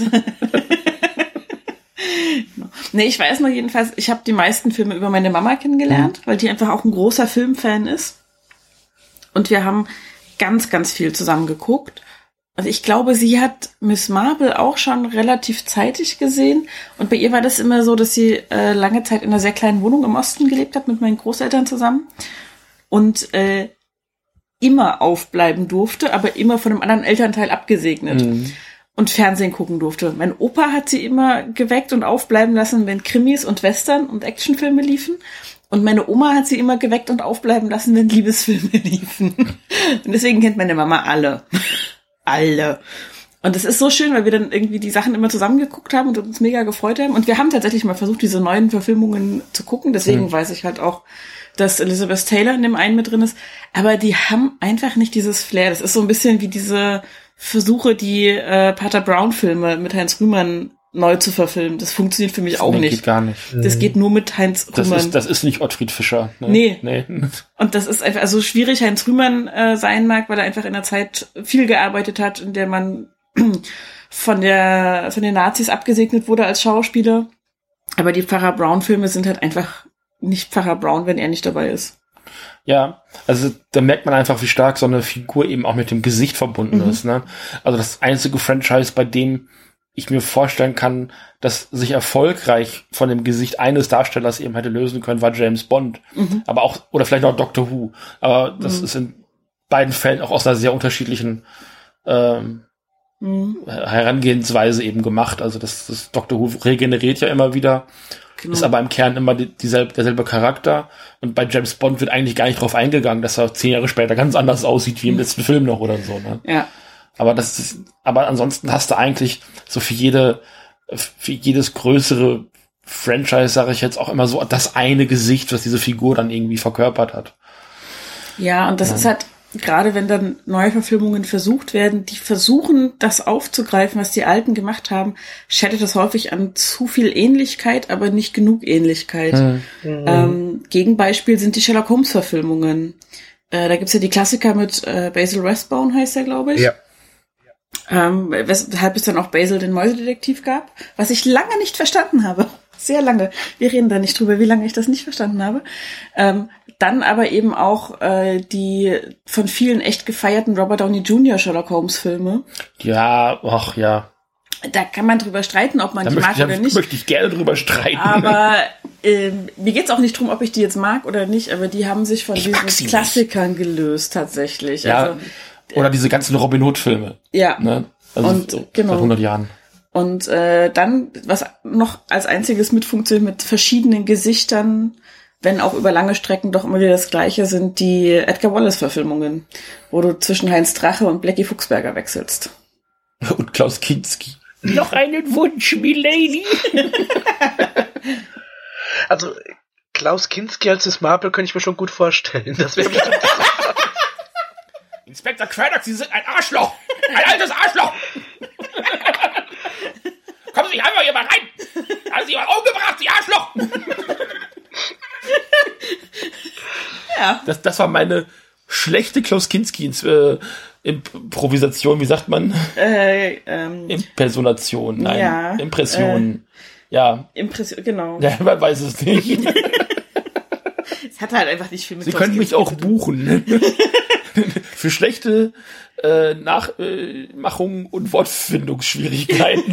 Nee, ich weiß noch jedenfalls, ich habe die meisten Filme über meine Mama kennengelernt, mhm. weil die einfach auch ein großer Filmfan ist. Und wir haben ganz, ganz viel zusammen geguckt. Also ich glaube, sie hat Miss Marple auch schon relativ zeitig gesehen. Und bei ihr war das immer so, dass sie äh, lange Zeit in einer sehr kleinen Wohnung im Osten gelebt hat, mit meinen Großeltern zusammen. Und äh, immer aufbleiben durfte, aber immer von einem anderen Elternteil abgesegnet. Mhm. Und Fernsehen gucken durfte. Mein Opa hat sie immer geweckt und aufbleiben lassen, wenn Krimis und Western und Actionfilme liefen. Und meine Oma hat sie immer geweckt und aufbleiben lassen, wenn Liebesfilme liefen. Und deswegen kennt meine Mama alle. Alle. Und es ist so schön, weil wir dann irgendwie die Sachen immer zusammengeguckt haben und uns mega gefreut haben. Und wir haben tatsächlich mal versucht, diese neuen Verfilmungen zu gucken. Deswegen mhm. weiß ich halt auch, dass Elizabeth Taylor in dem einen mit drin ist. Aber die haben einfach nicht dieses Flair. Das ist so ein bisschen wie diese Versuche, die äh, Pater Brown-Filme mit Heinz Rühmann neu zu verfilmen. Das funktioniert für mich das auch nee, nicht. Geht gar nicht. Das geht nur mit Heinz das Rühmann. Ist, das ist nicht Ottfried Fischer. Nee. nee. nee. Und das ist einfach, also schwierig Heinz Rühmann äh, sein mag, weil er einfach in der Zeit viel gearbeitet hat, in der man von der von den Nazis abgesegnet wurde als Schauspieler. Aber die Pfarrer Brown-Filme sind halt einfach nicht Pfarrer Brown, wenn er nicht dabei ist. Ja, also da merkt man einfach, wie stark so eine Figur eben auch mit dem Gesicht verbunden mhm. ist. Ne? Also das einzige Franchise, bei dem ich mir vorstellen kann, dass sich erfolgreich von dem Gesicht eines Darstellers eben hätte lösen können, war James Bond. Mhm. Aber auch, oder vielleicht auch Doctor Who. Aber das mhm. ist in beiden Fällen auch aus einer sehr unterschiedlichen ähm, mhm. Herangehensweise eben gemacht. Also das, das Doctor Who regeneriert ja immer wieder, genau. ist aber im Kern immer die, dieselbe, derselbe Charakter. Und bei James Bond wird eigentlich gar nicht drauf eingegangen, dass er zehn Jahre später ganz anders aussieht wie im mhm. letzten Film noch oder so. Ne? Ja. Aber das ist, aber ansonsten hast du eigentlich so für jede, für jedes größere Franchise, sage ich jetzt auch immer so, das eine Gesicht, was diese Figur dann irgendwie verkörpert hat. Ja, und das ja. ist halt, gerade wenn dann neue Verfilmungen versucht werden, die versuchen, das aufzugreifen, was die Alten gemacht haben, scheitert das häufig an zu viel Ähnlichkeit, aber nicht genug Ähnlichkeit. Mhm. Ähm, Gegenbeispiel sind die Sherlock Holmes-Verfilmungen. Äh, da gibt's ja die Klassiker mit äh, Basil Rathbone, heißt er, glaube ich. Ja. Ähm, weshalb es dann auch Basil den Mäusedetektiv gab, was ich lange nicht verstanden habe. Sehr lange. Wir reden da nicht drüber, wie lange ich das nicht verstanden habe. Ähm, dann aber eben auch äh, die von vielen echt gefeierten Robert Downey Junior Sherlock Holmes Filme. Ja, ach ja. Da kann man drüber streiten, ob man da die mag ich, oder nicht. Da möchte ich gerne drüber streiten. Aber ähm, mir geht's auch nicht drum, ob ich die jetzt mag oder nicht, aber die haben sich von ich diesen Klassikern nicht. gelöst tatsächlich. Ja. Also, Oder diese ganzen Robin Hood-Filme. Ja. Ne? Also und, so genau. seit hundert Jahren. Und äh, dann, was noch als einziges mit funktioniert, mit verschiedenen Gesichtern, wenn auch über lange Strecken doch immer wieder das Gleiche, sind die Edgar Wallace-Verfilmungen, wo du zwischen Heinz Drache und Blackie Fuchsberger wechselst. Und Klaus Kinski. Noch einen Wunsch, Milady. Also, Klaus Kinski als Miss Marple könnte ich mir schon gut vorstellen. Das wäre bestimmt Inspektor Craddock, Sie sind ein Arschloch! Ein altes Arschloch! Kommen Sie einfach hier mal rein! Haben Sie mal umgebracht, Sie Arschloch! Ja. Das, das war meine schlechte Klaus Kinski äh, Improvisation, wie sagt man? Äh, ähm, Impersonation, nein, ja, Impression. Äh, ja. Impression, genau. Ja, man weiß es nicht. Es hat halt einfach nicht viel mit Sie können mich auch buchen. Für schlechte äh, Nachmachungen äh, und Wortfindungsschwierigkeiten.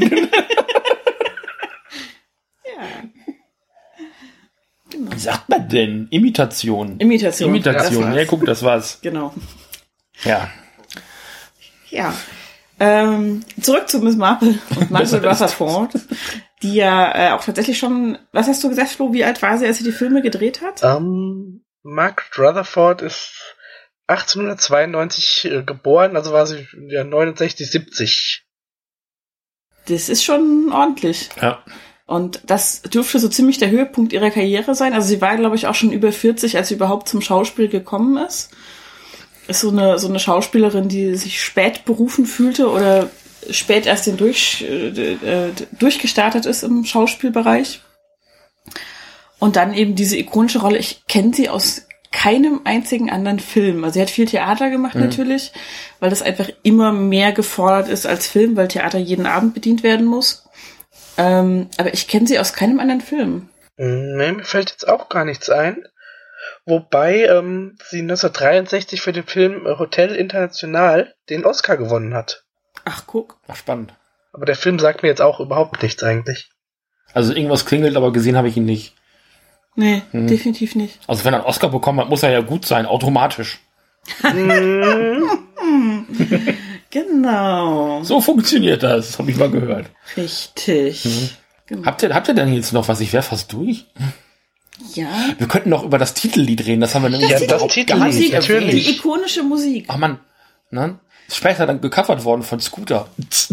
Ja. Genau. Wie sagt man denn? Imitation. Imitation. Imitation, ja, guck, das war's. Genau. Ja. Ja. Ähm, zurück zu Miss Marple und Margaret Rutherford, die ja äh, auch tatsächlich schon, was hast du gesagt, Flo, wie alt war sie, als sie die Filme gedreht hat? Um, Margaret Rutherford ist achtzehnhundertzweiundneunzig äh, geboren, also war sie ja neunundsechzig, siebzig. Das ist schon ordentlich. Ja. Und das dürfte so ziemlich der Höhepunkt ihrer Karriere sein. Also sie war, glaube ich, auch schon über vierzig, als sie überhaupt zum Schauspiel gekommen ist. Ist so eine, so eine Schauspielerin, die sich spät berufen fühlte oder spät erst den durch, äh, durchgestartet ist im Schauspielbereich. Und dann eben diese ikonische Rolle. Ich kenne sie aus keinem einzigen anderen Film. Also sie hat viel Theater gemacht, mhm. natürlich, weil das einfach immer mehr gefordert ist als Film, weil Theater jeden Abend bedient werden muss. Ähm, aber ich kenne sie aus keinem anderen Film. Nee, mir fällt jetzt auch gar nichts ein. Wobei ähm, sie neunzehnhundertdreiundsechzig für den Film Hotel International den Oscar gewonnen hat. Ach, guck. Ach, spannend. Aber der Film sagt mir jetzt auch überhaupt nichts eigentlich. Also irgendwas klingelt, aber gesehen habe ich ihn nicht. Nee, hm. definitiv nicht. Also wenn er einen Oscar bekommen hat, muss er ja gut sein, automatisch. Genau. So funktioniert das, habe ich mal gehört. Richtig. Mhm. Genau. Habt ihr, habt ihr denn jetzt noch was? Ich wäre fast durch. Ja. Wir könnten noch über das Titellied reden, das haben wir nämlich Ja, ja, das Titellied, Musik, natürlich. Die ikonische Musik. Ach man, ne? Ist später dann gecovert worden von Scooter.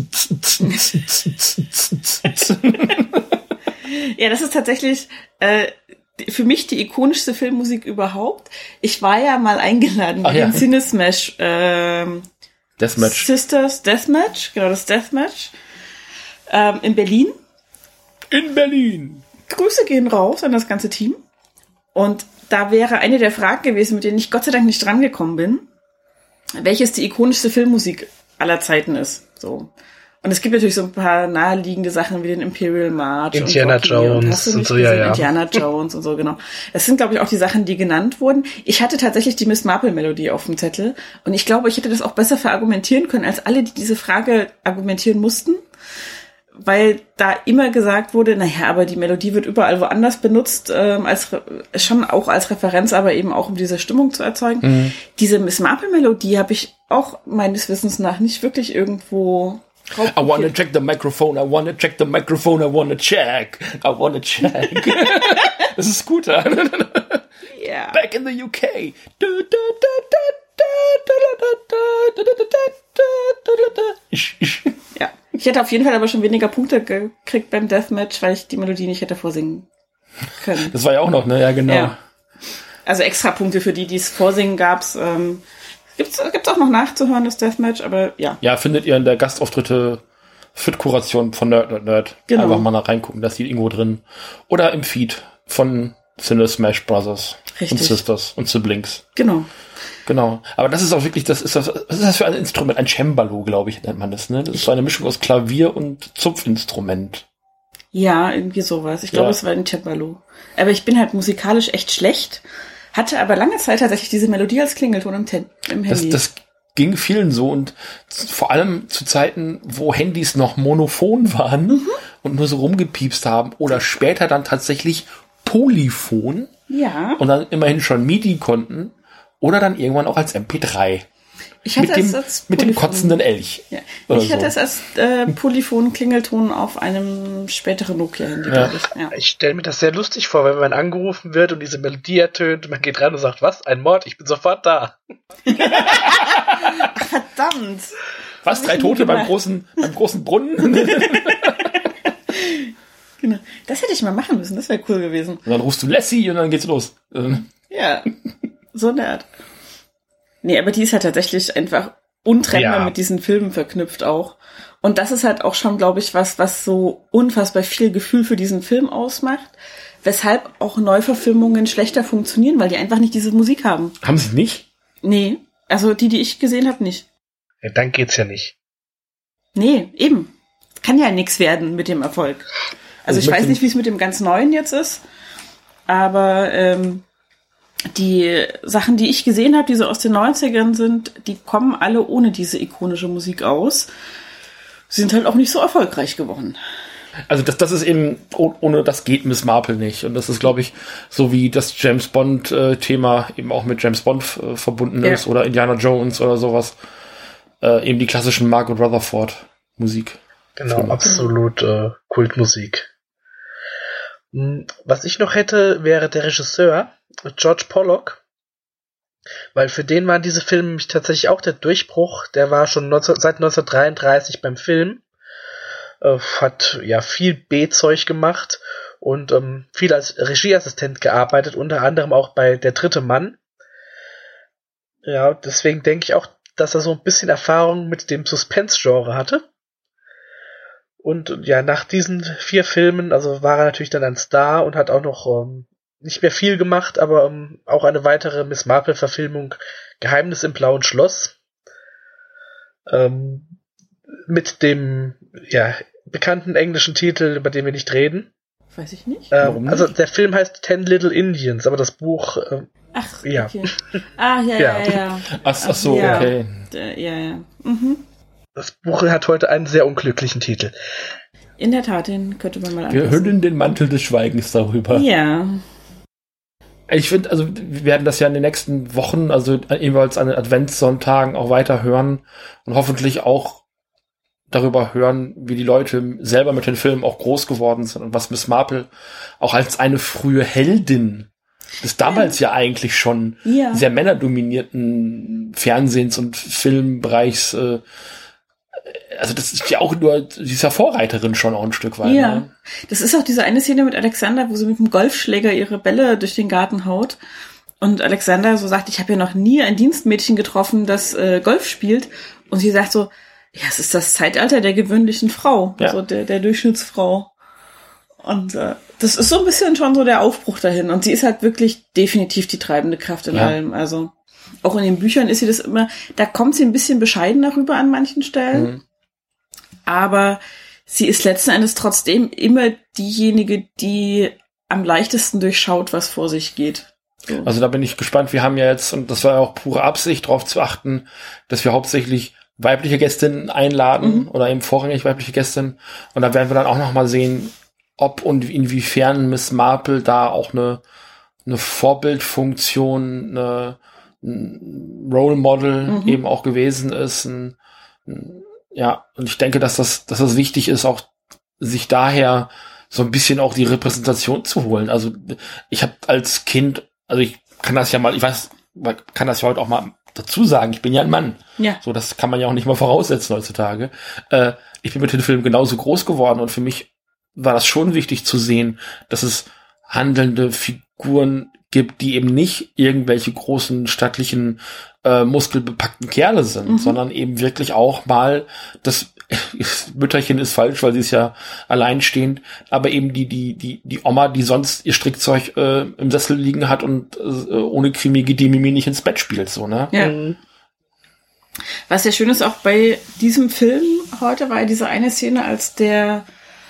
Ja, das ist tatsächlich äh, für mich die ikonischste Filmmusik überhaupt. Ich war ja mal eingeladen bei Ach ja. den Cinesmash ähm, Deathmatch. Sisters Deathmatch, genau das Deathmatch ähm, in Berlin. In Berlin. Grüße gehen raus an das ganze Team. Und da wäre eine der Fragen gewesen, mit denen ich Gott sei Dank nicht drangekommen bin, welches die ikonischste Filmmusik aller Zeiten ist. So. Und es gibt natürlich so ein paar naheliegende Sachen wie den Imperial March Indiana und Rocky Jones und, hast du und nicht so, ja, gesehen? ja. Indiana Jones und so, genau. Das sind, glaube ich, auch die Sachen, die genannt wurden. Ich hatte tatsächlich die Miss Marple-Melodie auf dem Zettel. Und ich glaube, ich hätte das auch besser verargumentieren können, als alle, die diese Frage argumentieren mussten. Weil da immer gesagt wurde, naja, aber die Melodie wird überall woanders benutzt, ähm, als schon auch als Referenz, aber eben auch um diese Stimmung zu erzeugen. Mhm. Diese Miss Marple-Melodie habe ich auch meines Wissens nach nicht wirklich irgendwo I wanna check the microphone, I wanna check the microphone, I wanna check, I wanna check. Das ist gut, ja. Yeah. Back in the U K. Ja. Ich hätte auf jeden Fall aber schon weniger Punkte gekriegt beim Deathmatch, weil ich die Melodie nicht hätte vorsingen können. Das war ja auch noch, ne? Ja, genau. Ja. Also extra Punkte für die, die es vorsingen gab's. Ähm, gibt's, gibt's auch noch nachzuhören, das Deathmatch, aber ja. Ja, findet ihr in der Gastauftritte Fit-Kuration von Nerd Nerd Nerd. Genau. Einfach mal da reingucken, das sieht irgendwo drin. Oder im Feed von Cinesmash Brothers. Richtig. Und Sisters und Siblings. Genau. Genau. Aber das ist auch wirklich, das ist das, was ist das für ein Instrument? Ein Cembalo, glaube ich, nennt man das, ne? Das ist so eine Mischung aus Klavier und Zupfinstrument. Ja, irgendwie sowas. Ich glaube, ja. Es war ein Cembalo. Aber ich bin halt musikalisch echt schlecht. Hatte aber lange Zeit tatsächlich diese Melodie als Klingelton im, Ten- im Handy. Das, das ging vielen so und vor allem zu Zeiten, wo Handys noch monophon waren mhm. und nur so rumgepiepst haben oder später dann tatsächlich Polyphon. Ja. Und dann immerhin schon MIDI konnten oder dann irgendwann auch als M P drei. Ich hatte mit dem, es als mit dem kotzenden Elch. Ja. Ich hatte so. es als äh, Polyphon-Klingelton auf einem späteren Nokia-Handy, ja. glaube ich. Ja. Ich stelle mir das sehr lustig vor, wenn man angerufen wird und diese Melodie ertönt und man geht ran und sagt, was? Ein Mord? Ich bin sofort da. Ach, verdammt. Was? Drei Tote beim großen, beim großen Brunnen? Genau. Das hätte ich mal machen müssen, das wäre cool gewesen. Und dann rufst du Lassie und dann geht's los. Ja, so nett. Nee, aber die ist halt tatsächlich einfach untrennbar ja. mit diesen Filmen verknüpft auch. Und das ist halt auch schon, glaube ich, was, was so unfassbar viel Gefühl für diesen Film ausmacht. Weshalb auch Neuverfilmungen schlechter funktionieren, weil die einfach nicht diese Musik haben. Haben sie nicht? Nee, also die, die ich gesehen habe, nicht. Ja, dann geht's ja nicht. Nee, eben. Kann ja nichts werden mit dem Erfolg. Also, also ich weiß nicht, wie es mit dem ganz Neuen jetzt ist, aber ähm, die Sachen, die ich gesehen habe, die so aus den neunzigern sind, die kommen alle ohne diese ikonische Musik aus. Sie sind halt auch nicht so erfolgreich geworden. Also das, das ist eben, ohne das geht Miss Marple nicht. Und das ist, glaube ich, so wie das James Bond-Thema eben auch mit James Bond äh, verbunden ja. ist oder Indiana Jones oder sowas. Äh, eben die klassischen Margot Rutherford-Musik. Genau, Film. Absolut äh, Kultmusik. Was ich noch hätte, wäre der Regisseur, George Pollock. Weil für den waren diese Filme nämlich tatsächlich auch der Durchbruch. Der war schon neunzehn, seit neunzehnhundertdreiunddreißig beim Film. Äh, hat ja viel B-Zeug gemacht und ähm, viel als Regieassistent gearbeitet, unter anderem auch bei Der dritte Mann. Ja, deswegen denke ich auch, dass er so ein bisschen Erfahrung mit dem Suspense-Genre hatte. Und ja, nach diesen vier Filmen, also war er natürlich dann ein Star und hat auch noch ähm, nicht mehr viel gemacht, aber ähm, auch eine weitere Miss Marple-Verfilmung, Geheimnis im blauen Schloss, ähm, mit dem ja bekannten englischen Titel, über den wir nicht reden. Weiß ich nicht. Ähm, Warum nicht? Also der Film heißt Ten Little Indians, aber das Buch ähm, Ach, ja. Okay. Ah, ja, ja, ja. ja. Ach, ach so, ja. okay. Ja, ja. Mhm. Das Buch hat heute einen sehr unglücklichen Titel. In der Tat, den könnte man mal anpassen. Wir hüllen den Mantel des Schweigens darüber. Ja. Ich finde, also wir werden das ja in den nächsten Wochen, also jeweils an den Adventssonntagen auch weiter hören und hoffentlich auch darüber hören, wie die Leute selber mit den Filmen auch groß geworden sind und was Miss Marple auch als eine frühe Heldin des damals ja, ja eigentlich schon ja. sehr männerdominierten Fernsehens- und Filmbereichs, äh, also das ist ja auch nur dieser Vorreiterin schon auch ein Stück weit. Ja, ne? Das ist auch diese eine Szene mit Alexander, wo sie mit dem Golfschläger ihre Bälle durch den Garten haut und Alexander so sagt, ich habe ja noch nie ein Dienstmädchen getroffen, das äh, Golf spielt, und sie sagt so, ja, es ist das Zeitalter der gewöhnlichen Frau, ja. also der, der Durchschnittsfrau. Und äh, das ist so ein bisschen schon so der Aufbruch dahin. Und sie ist halt wirklich definitiv die treibende Kraft in ja. allem. Also auch in den Büchern ist sie das immer, da kommt sie ein bisschen bescheidener rüber an manchen Stellen. Mhm. Aber sie ist letzten Endes trotzdem immer diejenige, die am leichtesten durchschaut, was vor sich geht. So. Also da bin ich gespannt. Wir haben ja jetzt, und das war ja auch pure Absicht, darauf zu achten, dass wir hauptsächlich weibliche Gästinnen einladen mhm. oder eben vorrangig weibliche Gästinnen. Und da werden wir dann auch noch mal sehen, ob und inwiefern Miss Marple da auch eine, eine Vorbildfunktion, eine, ein Role Model mhm. eben auch gewesen ist. Ein, ein, ja, und ich denke, dass das, dass das wichtig ist, auch sich daher so ein bisschen auch die Repräsentation zu holen. Also ich habe als Kind, also ich kann das ja mal, ich weiß, man kann das ja heute auch mal dazu sagen, ich bin ja ein Mann. Ja. So, das kann man ja auch nicht mal voraussetzen heutzutage. Äh, ich bin mit den Filmen genauso groß geworden und für mich war das schon wichtig zu sehen, dass es handelnde Figuren gibt, die eben nicht irgendwelche großen, stattlichen, äh, muskelbepackten Kerle sind, mhm. sondern eben wirklich auch mal das Mütterchen ist falsch, weil sie ist ja alleinstehend, aber eben die die die die Oma, die sonst ihr Strickzeug äh, im Sessel liegen hat und äh, ohne Krimi geht die Mimi nicht ins Bett spielt, so, ne? Ja. Mhm. Was ja schön ist auch bei diesem Film heute, war ja diese eine Szene, als der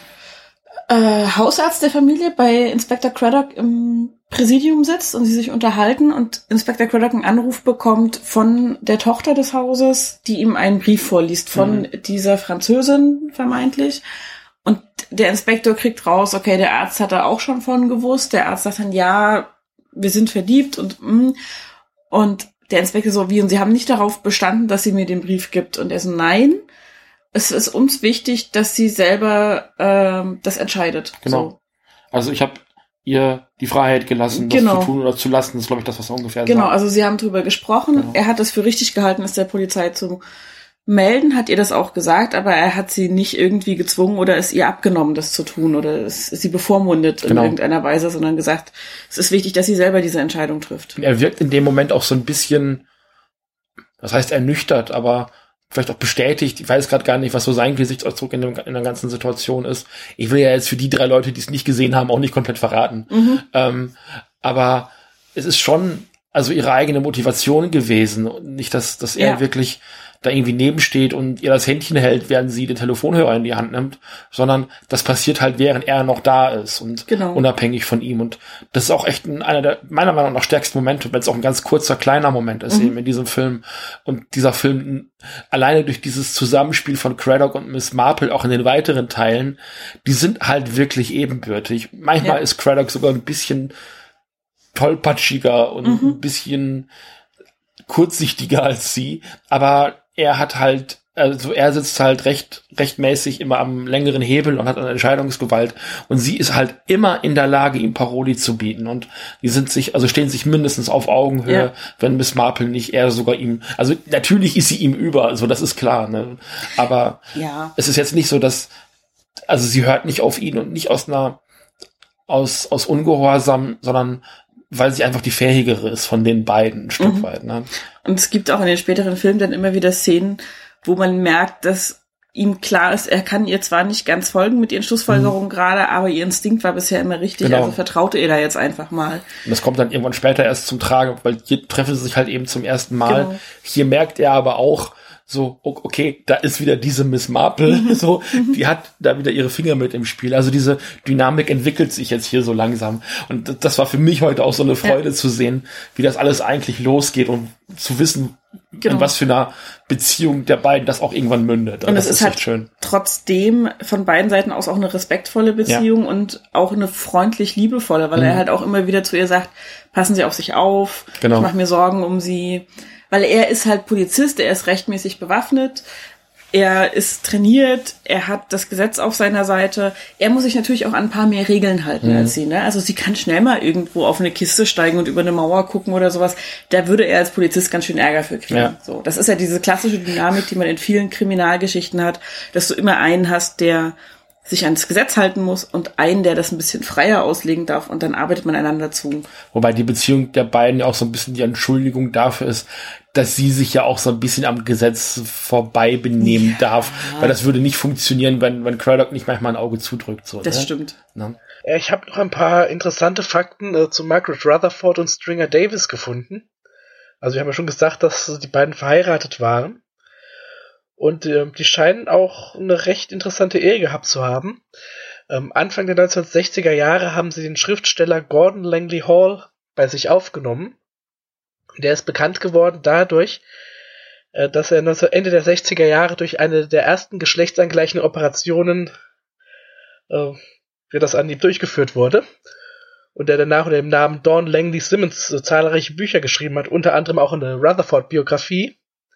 äh, Hausarzt der Familie bei Inspektor Craddock im Präsidium sitzt und sie sich unterhalten und Inspektor Craddock einen Anruf bekommt von der Tochter des Hauses, die ihm einen Brief vorliest von mhm. dieser Französin vermeintlich. Und der Inspektor kriegt raus, okay, der Arzt hat da auch schon von gewusst. Der Arzt sagt dann, ja, wir sind verliebt und mm. und der Inspektor so, wie, und sie haben nicht darauf bestanden, dass sie mir den Brief gibt. Und er so, nein, es ist uns wichtig, dass sie selber ähm, das entscheidet. Genau. So. Also ich habe ihr die Freiheit gelassen, das genau. zu tun oder zu lassen. Das ist, glaube ich, das, was er ungefähr Genau, sagt. Also sie haben drüber gesprochen. Genau. Er hat es für richtig gehalten, es der Polizei zu melden, hat ihr das auch gesagt, aber er hat sie nicht irgendwie gezwungen oder es ihr abgenommen, das zu tun oder es, sie bevormundet genau. in irgendeiner Weise, sondern gesagt, es ist wichtig, dass sie selber diese Entscheidung trifft. Er wirkt in dem Moment auch so ein bisschen, das heißt ernüchtert, aber vielleicht auch bestätigt. Ich weiß gerade gar nicht, was so sein Gesichtsausdruck in, dem, in der ganzen Situation ist. Ich will ja jetzt für die drei Leute, die es nicht gesehen haben, auch nicht komplett verraten. Mhm. Ähm, aber es ist schon also ihre eigene Motivation gewesen und nicht, dass, dass er ja. wirklich da irgendwie nebensteht und ihr das Händchen hält, während sie den Telefonhörer in die Hand nimmt, sondern das passiert halt, während er noch da ist und genau. unabhängig von ihm. Und das ist auch echt ein, einer der meiner Meinung nach stärksten Momente, wenn es auch ein ganz kurzer, kleiner Moment ist mhm. eben in diesem Film. Und dieser Film alleine durch dieses Zusammenspiel von Craddock und Miss Marple auch in den weiteren Teilen, die sind halt wirklich ebenbürtig. Manchmal ja. ist Craddock sogar ein bisschen tollpatschiger und mhm. ein bisschen kurzsichtiger als sie, aber er hat halt, also er sitzt halt recht, rechtmäßig immer am längeren Hebel und hat eine Entscheidungsgewalt und sie ist halt immer in der Lage, ihm Paroli zu bieten und die sind sich, also stehen sich mindestens auf Augenhöhe, ja. wenn Miss Marple nicht, er sogar ihm, also natürlich ist sie ihm über, also das ist klar, ne, aber ja. es ist jetzt nicht so, dass, also sie hört nicht auf ihn und nicht aus einer, aus, aus Ungehorsam, sondern weil sie einfach die fähigere ist von den beiden ein Stück mhm. weit. Ne? Und es gibt auch in den späteren Filmen dann immer wieder Szenen, wo man merkt, dass ihm klar ist, er kann ihr zwar nicht ganz folgen mit ihren Schlussfolgerungen mhm. gerade, aber ihr Instinkt war bisher immer richtig, genau. also vertraute ihr da jetzt einfach mal. Und das kommt dann irgendwann später erst zum Tragen, weil hier treffen sie sich halt eben zum ersten Mal. Genau. Hier merkt er aber auch, so, okay, da ist wieder diese Miss Marple, so, die hat da wieder ihre Finger mit im Spiel. Also diese Dynamik entwickelt sich jetzt hier so langsam. Und das war für mich heute auch so eine Freude ja. zu sehen, wie das alles eigentlich losgeht und zu wissen, genau. in was für einer Beziehung der beiden das auch irgendwann mündet. Und es ist, ist halt schön. Trotzdem von beiden Seiten aus auch eine respektvolle Beziehung ja. und auch eine freundlich liebevolle, weil mhm. er halt auch immer wieder zu ihr sagt, passen Sie auf sich auf, genau. ich mache mir Sorgen um Sie. Weil er ist halt Polizist, er ist rechtmäßig bewaffnet, er ist trainiert, er hat das Gesetz auf seiner Seite. Er muss sich natürlich auch an ein paar mehr Regeln halten mhm. als sie. Ne? Also sie kann schnell mal irgendwo auf eine Kiste steigen und über eine Mauer gucken oder sowas. Da würde er als Polizist ganz schön Ärger für kriegen. Ja. So, das ist ja diese klassische Dynamik, die man in vielen Kriminalgeschichten hat, dass du immer einen hast, der sich ans Gesetz halten muss und einen, der das ein bisschen freier auslegen darf und dann arbeitet man einander zu. Wobei die Beziehung der beiden ja auch so ein bisschen die Entschuldigung dafür ist, dass sie sich ja auch so ein bisschen am Gesetz vorbei benehmen ja. darf, weil das würde nicht funktionieren, wenn, wenn Craddock nicht manchmal ein Auge zudrückt. So, das ne? stimmt. Ja. Ich habe noch ein paar interessante Fakten äh, zu Margaret Rutherford und Stringer Davis gefunden. Also wir haben ja schon gesagt, dass die beiden verheiratet waren. Und äh, die scheinen auch eine recht interessante Ehe gehabt zu haben. Ähm, Anfang der neunzehnhundertsechziger Jahre haben sie den Schriftsteller Gordon Langley Hall bei sich aufgenommen. Der ist bekannt geworden dadurch, äh, dass er Ende der sechziger Jahre durch eine der ersten geschlechtsangleichenden Operationen äh, wie das an ihm durchgeführt wurde. Und der danach unter dem Namen Dawn Langley Simmons äh, zahlreiche Bücher geschrieben hat, unter anderem auch eine Rutherford-Biografie.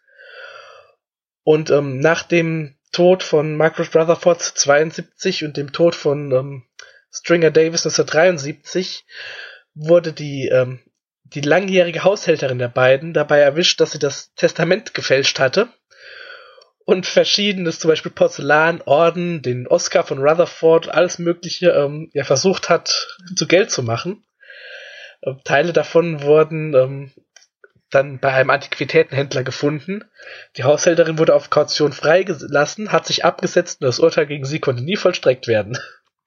Und ähm, nach dem Tod von Margaret Rutherford zweiundsiebzig und dem Tod von ähm, Stringer Davis neunzehnhundertdreiundsiebzig wurde die, ähm, die langjährige Haushälterin der beiden dabei erwischt, dass sie das Testament gefälscht hatte und verschiedenes, zum Beispiel Porzellan, Orden, den Oscar von Rutherford, alles Mögliche, ähm, ja, versucht hat, zu Geld zu machen. Ähm, Teile davon wurden ähm, dann bei einem Antiquitätenhändler gefunden. Die Haushälterin wurde auf Kaution freigelassen, hat sich abgesetzt und das Urteil gegen sie konnte nie vollstreckt werden.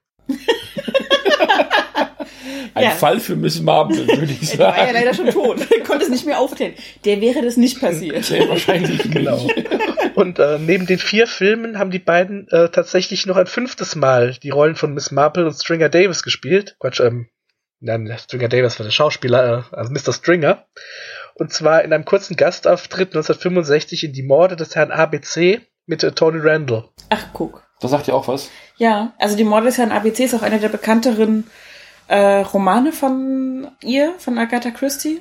Ein ja. Fall für Miss Marple, würde ich sagen. Er war ja leider schon tot, konnte es nicht mehr aufklären. Der wäre das nicht passiert. Ja, wahrscheinlich genau. Und äh, neben den vier Filmen haben die beiden äh, tatsächlich noch ein fünftes Mal die Rollen von Miss Marple und Stringer Davis gespielt. Quatsch, ähm, nein, Stringer Davis war der Schauspieler, äh, also Mister Stringer. Und zwar in einem kurzen Gastauftritt neunzehnhundertfünfundsechzig in Die Morde des Herrn A B C mit äh, Tony Randall. Ach, guck. Das sagt ja auch was. Ja, also Die Morde des Herrn A B C ist auch einer der bekannteren äh, Romane von ihr, von Agatha Christie.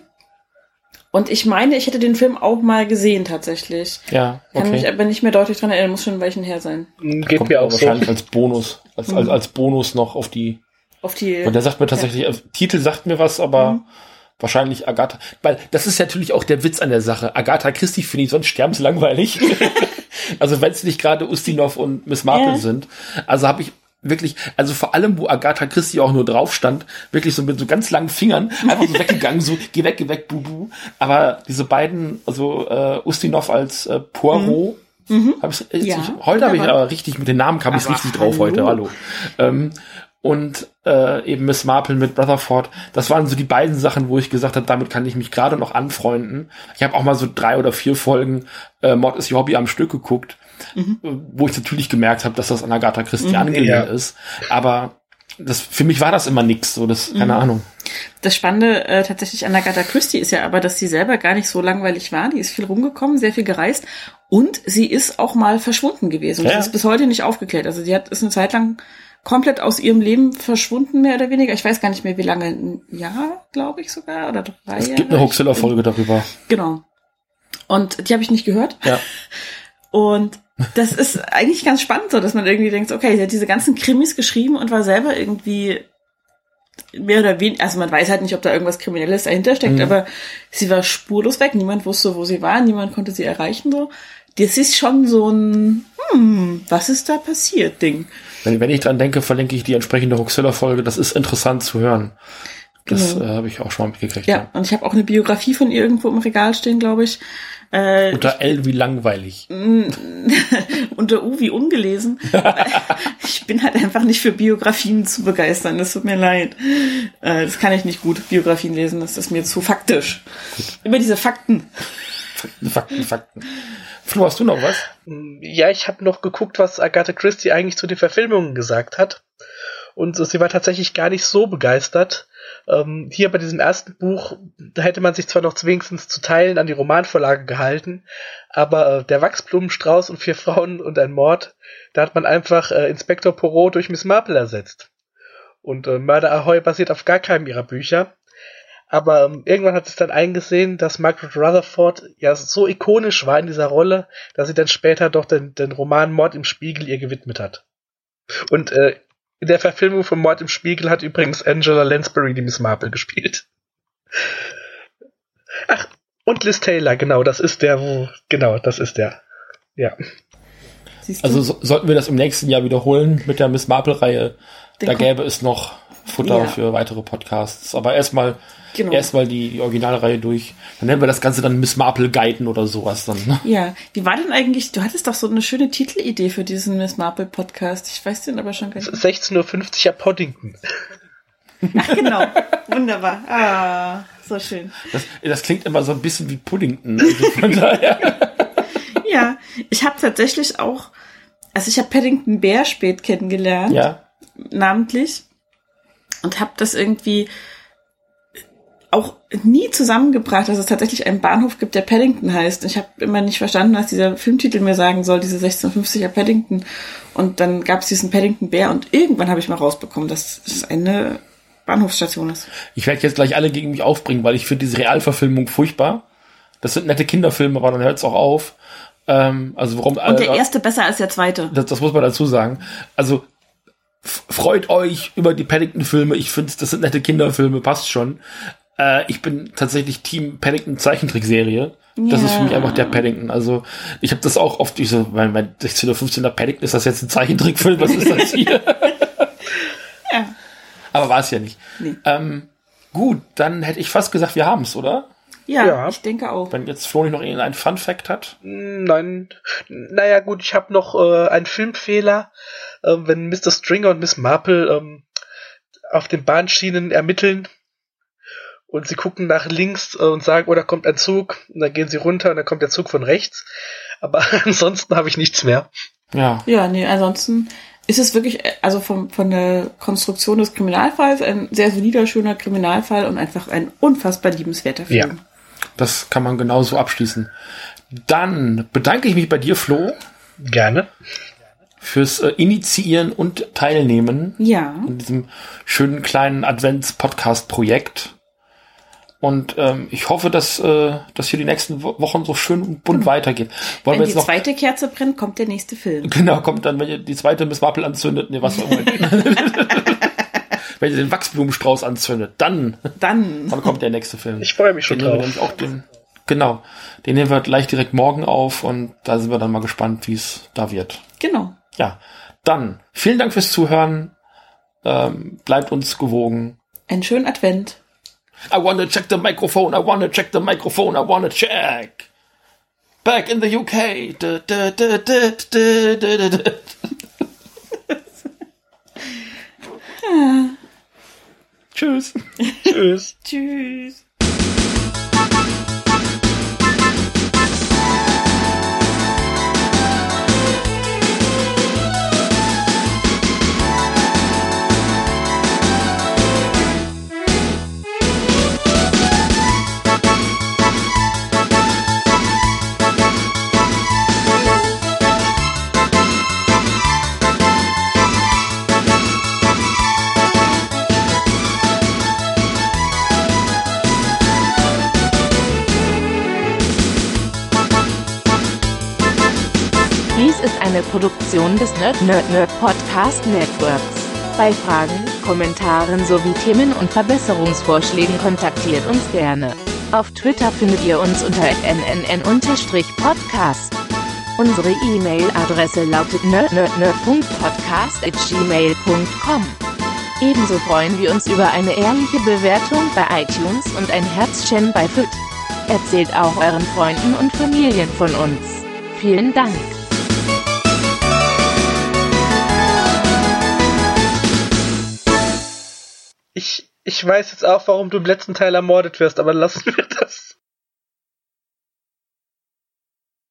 Und ich meine, ich hätte den Film auch mal gesehen, tatsächlich. Ja, okay. Kann mich aber nicht mehr deutlich dran erinnern, muss schon ein Weilchen her sein. Geht kommt mir auch wahrscheinlich so. als Bonus, als, mhm. als, als Bonus noch auf die... Auf die... Und der sagt mir tatsächlich, ja. Titel sagt mir was, aber... Mhm. Wahrscheinlich Agatha, weil das ist natürlich auch der Witz an der Sache. Agatha Christie finde ich sonst sterbenslangweilig. Also wenn es nicht gerade Ustinov und Miss Marple yeah. sind. Also habe ich wirklich, also vor allem, wo Agatha Christie auch nur drauf stand, wirklich so mit so ganz langen Fingern einfach so weggegangen, so geh weg, geh weg, bubu. Aber diese beiden, also äh, Ustinov als äh, Poirot, mhm. hab ich, äh, ja, ich, heute habe ich aber richtig, mit den Namen kam ich richtig drauf heute, hallo. Ähm, und äh, eben Miss Marple mit Rutherford, das waren so die beiden Sachen, wo ich gesagt habe, damit kann ich mich gerade noch anfreunden. Ich habe auch mal so drei oder vier Folgen äh, Mord ist ihr Hobby am Stück geguckt, mhm. wo ich natürlich gemerkt habe, dass das an Agatha Christie mhm, angelehnt ja. ist. Aber das für mich war das immer nix, so das, keine mhm. Ahnung. Das Spannende äh, tatsächlich an Agatha Christie ist ja aber, dass sie selber gar nicht so langweilig war. Die ist viel rumgekommen, sehr viel gereist und sie ist auch mal verschwunden gewesen. Und ja. das ist bis heute nicht aufgeklärt. Also sie hat ist eine Zeit lang komplett aus ihrem Leben verschwunden, mehr oder weniger. Ich weiß gar nicht mehr, wie lange, ein Jahr, glaube ich sogar, oder drei Jahre. Es gibt eine Huxilla-Folge darüber. Genau. Und die habe ich nicht gehört. Ja. Und das ist eigentlich ganz spannend so, dass man irgendwie denkt, okay, sie hat diese ganzen Krimis geschrieben und war selber irgendwie mehr oder weniger, also man weiß halt nicht, ob da irgendwas Kriminelles dahinter steckt, mhm. aber sie war spurlos weg. Niemand wusste, wo sie war, niemand konnte sie erreichen, so. Das ist schon so ein, hm, was ist da passiert, Ding. Wenn, wenn ich dran denke, verlinke ich die entsprechende Huxilla-Folge. Das ist interessant zu hören. Das genau. äh, habe ich auch schon mal mitgekriegt. Ja, ja, und ich habe auch eine Biografie von ihr irgendwo im Regal stehen, glaube ich. Äh, Unter L wie langweilig. Unter U wie ungelesen. Ich bin halt einfach nicht für Biografien zu begeistern. Das tut mir leid. Äh, das kann ich nicht gut, Biografien lesen. Das ist mir zu faktisch. Gut. Immer diese Fakten. Fakten, Fakten, Fakten. Flo, hast du noch was? Ja, ich habe noch geguckt, was Agatha Christie eigentlich zu den Verfilmungen gesagt hat. Und sie war tatsächlich gar nicht so begeistert. Ähm, hier bei diesem ersten Buch, da hätte man sich zwar noch wenigstens zu Teilen an die Romanvorlage gehalten, aber äh, der Wachsblumenstrauß und vier Frauen und ein Mord, da hat man einfach äh, Inspektor Poirot durch Miss Marple ersetzt. Und äh, Murder Ahoy basiert auf gar keinem ihrer Bücher. Aber ähm, irgendwann hat es dann eingesehen, dass Margaret Rutherford ja so ikonisch war in dieser Rolle, dass sie dann später doch den, den Roman Mord im Spiegel ihr gewidmet hat. Und äh, in der Verfilmung von Mord im Spiegel hat übrigens Angela Lansbury die Miss Marple gespielt. Ach, und Liz Taylor, genau, das ist der, wo, genau, das ist der, ja. Also so, sollten wir das im nächsten Jahr wiederholen mit der Miss Marple-Reihe, da Kom- gäbe es noch Futter Ja. für weitere Podcasts. Aber erstmal Genau. erstmal die, die Originalreihe durch. Dann nennen wir das Ganze dann Miss Marple Guiden oder sowas dann. Ne? Ja, wie war denn eigentlich, du hattest doch so eine schöne Titelidee für diesen Miss Marple Podcast. Ich weiß den aber schon gar nicht. sechzehn Uhr fünfzig ab Poddington. Ach, genau. Wunderbar. Ah, so schön. Das, das klingt immer so ein bisschen wie Puddington. Also von daher. Ja, ich habe tatsächlich auch, also ich habe Paddington Bear spät kennengelernt, Ja. namentlich, und habe das irgendwie auch nie zusammengebracht, dass es tatsächlich einen Bahnhof gibt, der Paddington heißt. Ich habe immer nicht verstanden, was dieser Filmtitel mir sagen soll, diese sechzehn fünfziger Paddington. Und dann gab es diesen Paddington Bear und irgendwann habe ich mal rausbekommen, dass es eine Bahnhofsstation ist. Ich werde jetzt gleich alle gegen mich aufbringen, weil ich finde diese Realverfilmung furchtbar. Das sind nette Kinderfilme, aber dann hört es auch auf. Ähm, also warum? Und der äh, erste besser als der zweite. Das, das muss man dazu sagen. Also f- freut euch über die Paddington-Filme. Ich finde, das sind nette Kinderfilme, passt schon. Äh, ich bin tatsächlich Team Paddington Zeichentrickserie. Das Ja. ist für mich einfach der Paddington. Also ich habe das auch oft, ich so, mein, mein sechzehn oder fünfzehner Paddington, ist das jetzt ein Zeichentrickfilm? Was ist das hier? Ja. Aber war es ja nicht. Nee. Ähm, gut, dann hätte ich fast gesagt, wir haben's, oder? Ja, Ja. ich denke auch. Wenn jetzt Flo nicht noch irgendeinen Fun-Fact hat. Nein, naja gut, ich habe noch äh, einen Filmfehler. Äh, wenn Mister Stringer und Miss Marple ähm, auf den Bahnschienen ermitteln und sie gucken nach links äh, und sagen, oh, da kommt ein Zug, und dann gehen sie runter und dann kommt der Zug von rechts. Aber ansonsten habe ich nichts mehr. Ja. Ja, nee, ansonsten ist es wirklich, also vom, von der Konstruktion des Kriminalfalls ein sehr solider, schöner Kriminalfall und einfach ein unfassbar liebenswerter Film. Ja. Das kann man genauso abschließen. Dann bedanke ich mich bei dir, Flo, Gerne. fürs äh, Initiieren und Teilnehmen Ja. in diesem schönen kleinen Advents-Podcast-Projekt. Und ähm, ich hoffe, dass, äh, dass hier die nächsten Wo- Wochen so schön und bunt weitergeht. Wollen Wenn wir die jetzt noch... zweite Kerze brennt, kommt der nächste Film. Genau, kommt dann, wenn ihr die zweite Miss Marple anzündet, ne, was auch immer. Wenn ihr den Wachsblumenstrauß anzündet, dann, Dann. dann kommt der nächste Film. Ich freue mich schon Den nehmen wir drauf. nämlich auch den, genau, den nehmen wir gleich direkt morgen auf und da sind wir dann mal gespannt, wie es da wird. Genau. Ja, dann vielen Dank fürs Zuhören. Ähm, bleibt uns gewogen. Einen schönen Advent. I wanna check the microphone, I wanna check the microphone, I wanna check. Back in the U K. Da, da, da, da, da, da, da, da. Tschüss. Tschüss. Tschüss. Dies ist eine Produktion des Nerd Nerd Nerd Podcast Networks. Bei Fragen, Kommentaren sowie Themen- und Verbesserungsvorschlägen kontaktiert uns gerne. Auf Twitter findet ihr uns unter n n n podcast. Unsere E-Mail-Adresse lautet nerd nerd nerd punkt podcast at gmail punkt com. Ebenso freuen wir uns über eine ehrliche Bewertung bei iTunes und ein Herzchen bei F Y T. Erzählt auch euren Freunden und Familien von uns. Vielen Dank. Ich, ich weiß jetzt auch, warum du im letzten Teil ermordet wirst, aber lassen wir das.